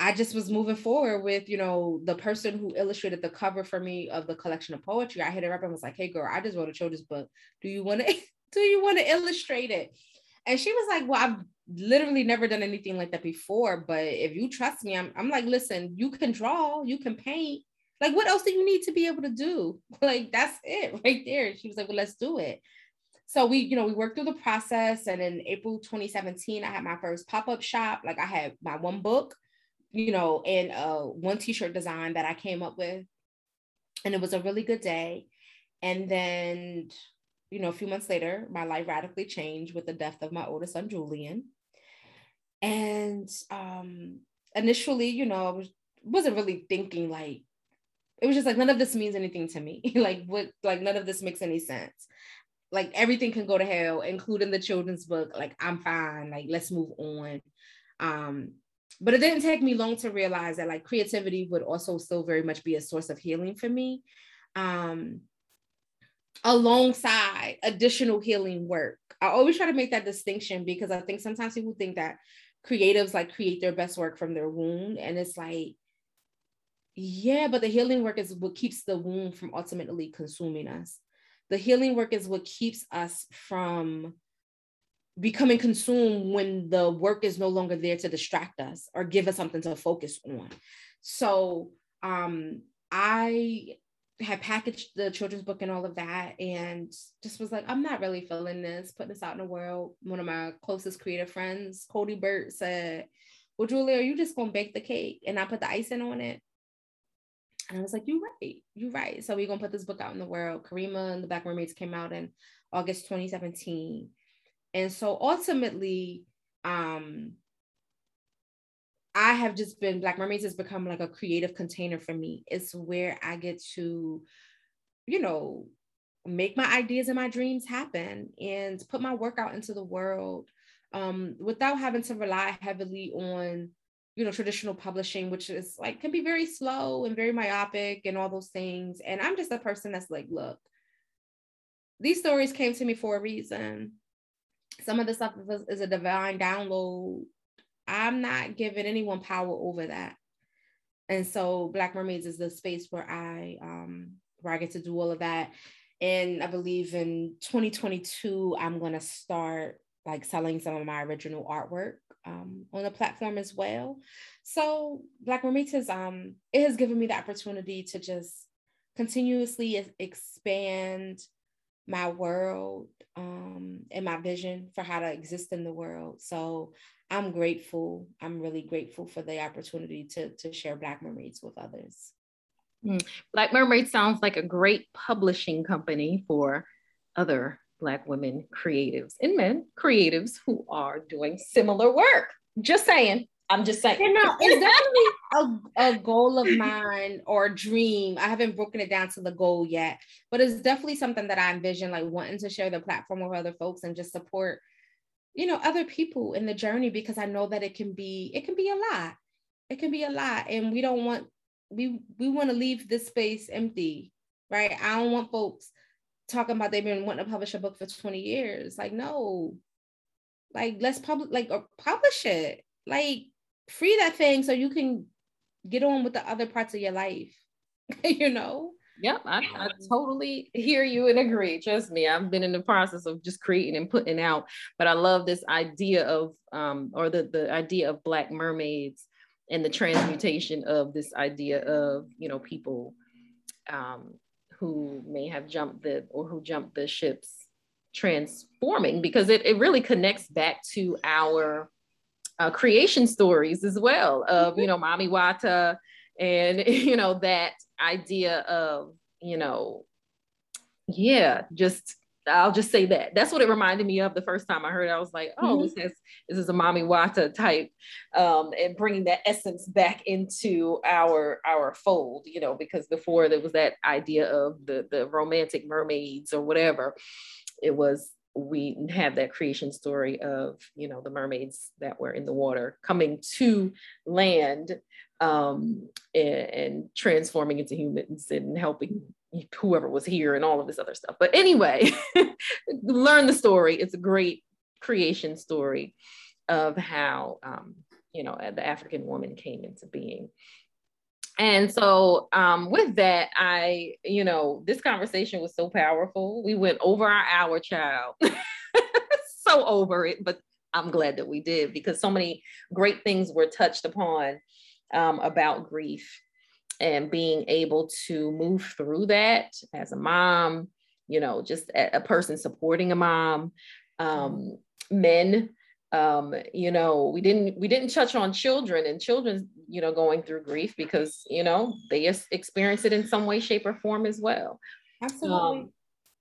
I just was moving forward with, you know, the person who illustrated the cover for me of the collection of poetry. I hit her up and was like, hey girl, I just wrote a children's book. Do you want to, do you want to illustrate it? And she was like, well, I've literally never done anything like that before, but if you trust me, I'm, I'm like, listen, you can draw, you can paint. Like, what else do you need to be able to do? Like, that's it right there. She was like, well, let's do it. So we, you know, we worked through the process. And in April twenty seventeen, I had my first pop-up shop. Like I had my one book, you know, and uh, one t-shirt design that I came up with. And it was a really good day. And then, you know, a few months later, my life radically changed with the death of my oldest son, Julian. And um, initially, you know, I was, wasn't really thinking like, it was just like, none of this means anything to me. like what, like none of this makes any sense. Like everything can go to hell, including the children's book. Like, I'm fine. Like, let's move on. Um, but it didn't take me long to realize that like creativity would also still very much be a source of healing for me. Um, alongside additional healing work. I always try to make that distinction because I think sometimes people think that creatives like create their best work from their wound. And it's like, yeah, but the healing work is what keeps the wound from ultimately consuming us. The healing work is what keeps us from becoming consumed when the work is no longer there to distract us or give us something to focus on. So um, I had packaged the children's book and all of that and just was like, I'm not really feeling this, putting this out in the world. One of my closest creative friends, Cody Burt, said, well, Julia, are you just going to bake the cake and I put the icing on it? And I was like, you're right, you're right. So we're going to put this book out in the world. Karima and the Black Mermaids came out in August twenty seventeen. And so ultimately, um, I have just been, Black Mermaids has become like a creative container for me. It's where I get to, you know, make my ideas and my dreams happen and put my work out into the world um, without having to rely heavily on, you know, traditional publishing, which is like, can be very slow and very myopic and all those things. And I'm just a person that's like, look, these stories came to me for a reason. Some of the stuff is a divine download. I'm not giving anyone power over that. And so Black Mermaids is the space where I, um, where I get to do all of that. And I believe in twenty twenty-two, I'm going to start like selling some of my original artwork um, on the platform as well. So Black Mermaids has, um, it has given me the opportunity to just continuously expand my world um, and my vision for how to exist in the world. So I'm grateful. I'm really grateful for the opportunity to, to share Black Mermaids with others. Mm. Black Mermaid sounds like a great publishing company for other Black women creatives and men creatives who are doing similar work. Just saying. I'm just saying. You know, it's definitely a, a goal of mine or a dream. I haven't broken it down to the goal yet, but it's definitely something that I envision, like wanting to share the platform with other folks and just support, you know, other people in the journey, because I know that it can be, it can be a lot. It can be a lot. And we don't want, we, we want to leave this space empty, right? I don't want folks talking about they've been wanting to publish a book for twenty years. Like, no, like let's publish, like, or publish it. Like, free that thing so you can get on with the other parts of your life, you know? Yep, I, I totally hear you and agree. Trust me, I've been in the process of just creating and putting out, but I love this idea of, um, or the, the idea of Black Mermaids and the transmutation of this idea of, you know, people um, who may have jumped the, or who jumped the ships transforming, because it, it really connects back to our Uh, creation stories as well of, you know, Mami Wata and, you know, that idea of, you know, yeah, just, I'll just say that. That's what it reminded me of the first time I heard it. I was like, oh, mm-hmm. this, has, this is a Mami Wata type um, and bringing that essence back into our, our fold, you know, because before there was that idea of the, the romantic mermaids or whatever. It was, we have that creation story of, you know, the mermaids that were in the water coming to land um, and, and transforming into humans and helping whoever was here and all of this other stuff. But anyway, learn the story. It's a great creation story of how um, you know, the African woman came into being. And so um, with that, I, you know, this conversation was so powerful. We went over our hour, child. So over it, but I'm glad that we did, because so many great things were touched upon um, about grief and being able to move through that as a mom, you know, just a, a person supporting a mom, um, men, um, you know, we didn't, we didn't touch on children and children, you know, going through grief, because, you know, they experience it in some way, shape or form as well. Absolutely. Um,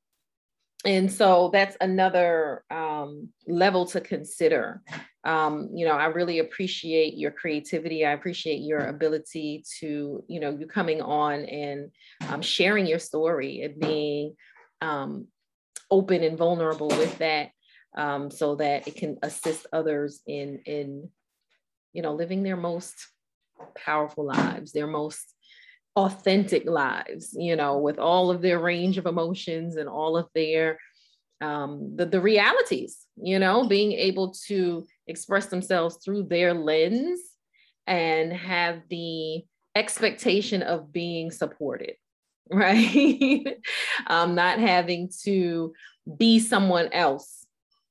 And so that's another um, level to consider. Um, you know, I really appreciate your creativity. I appreciate your ability to, you know, you coming on and um, sharing your story and being um, open and vulnerable with that, um, so that it can assist others in, in, you know, living their most powerful lives, their most authentic lives, you know, with all of their range of emotions and all of their, um, the, the realities, you know, being able to express themselves through their lens and have the expectation of being supported, right? um, not having to be someone else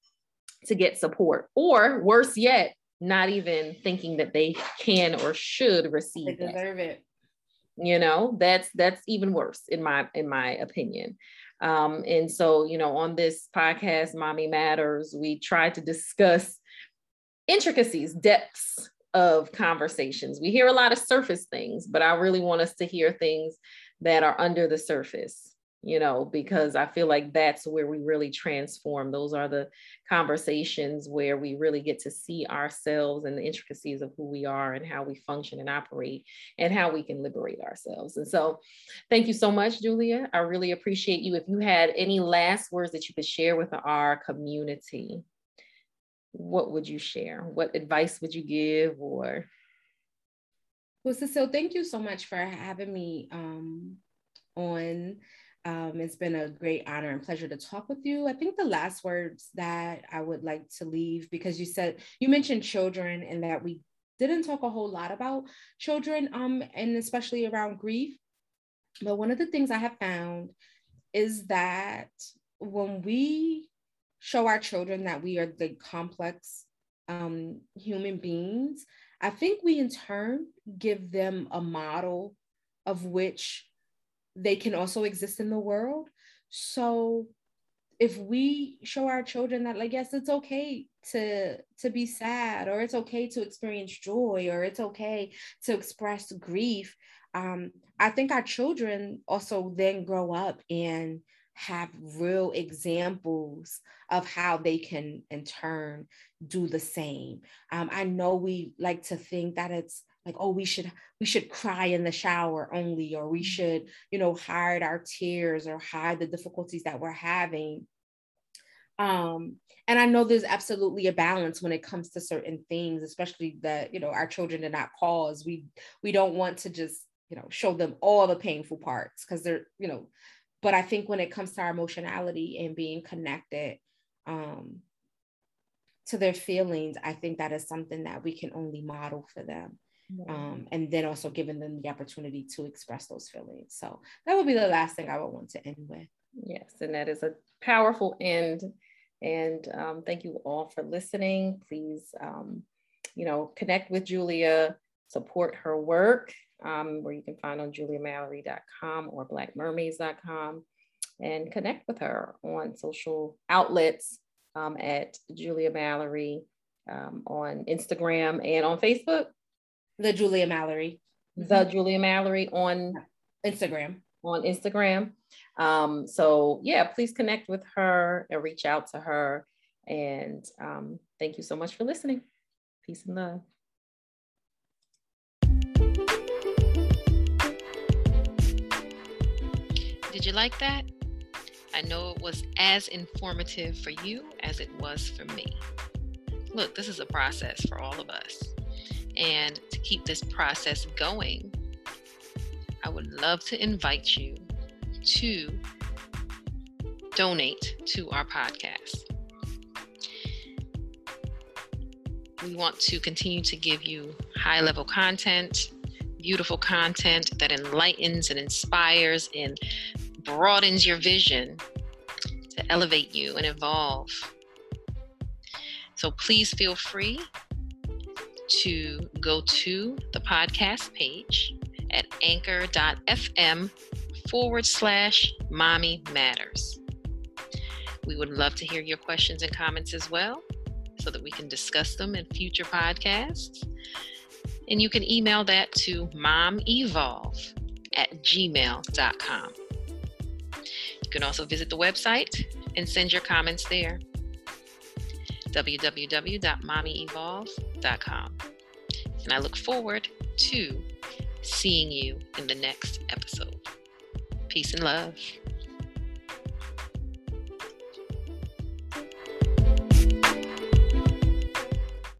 to get support, or worse yet, not even thinking that they can or should receive they deserve that. it. You know, that's that's even worse in my in my opinion. Um, and so, you know, on this podcast, Mommy Matters, we try to discuss intricacies, depths of conversations. We hear a lot of surface things, but I really want us to hear things that are under the surface, you know, because I feel like that's where we really transform. Those are the conversations where we really get to see ourselves and the intricacies of who we are and how we function and operate and how we can liberate ourselves. And so thank you so much, Julia. I really appreciate you. If you had any last words that you could share with our community, what would you share? What advice would you give? Or well, Cecile, thank you so much for having me um, on. Um, it's been a great honor and pleasure to talk with you. I think the last words that I would like to leave, because you said, you mentioned children and that we didn't talk a whole lot about children, um, and especially around grief. But one of the things I have found is that when we show our children that we are the complex um, human beings, I think we in turn give them a model of which they can also exist in the world. So if we show our children that, like, yes, it's okay to, to be sad, or it's okay to experience joy, or it's okay to express grief, um, I think our children also then grow up and have real examples of how they can in turn do the same. Um, I know we like to think that it's like, oh, we should we should cry in the shower only, or we should, you know, hide our tears or hide the difficulties that we're having. Um, and I know there's absolutely a balance when it comes to certain things, especially that, you know, our children did not cause. We we don't want to just, you know, show them all the painful parts, because they're, you know, but I think when it comes to our emotionality and being connected um, to their feelings, I think that is something that we can only model for them. Um, and then also giving them the opportunity to express those feelings. So that would be the last thing I would want to end with. Yes, and that is a powerful end. And um, thank you all for listening. Please, um, you know, connect with Julia, support her work, um, where you can find on julia mallory dot com or black mermaids dot com, and connect with her on social outlets um, at Julia Mallory um, on Instagram and on Facebook. The Julia Mallory. The Julia Mallory on Instagram. On Instagram. Um, so yeah, please connect with her and reach out to her. And um, thank you so much for listening. Peace and love. Did you like that? I know it was as informative for you as it was for me. Look, this is a process for all of us. And to keep this process going, I would love to invite you to donate to our podcast. We want to continue to give you high-level content, beautiful content that enlightens and inspires and broadens your vision to elevate you and evolve. So please feel free to go to the podcast page at anchor.fm forward slash mommy matters. We would love to hear your questions and comments as well, so that we can discuss them in future podcasts. And you can email that to momevolve at gmail dot com. You can also visit the website and send your comments there. w w w dot mommy evolve dot com. And I look forward to seeing you in the next episode. Peace and love.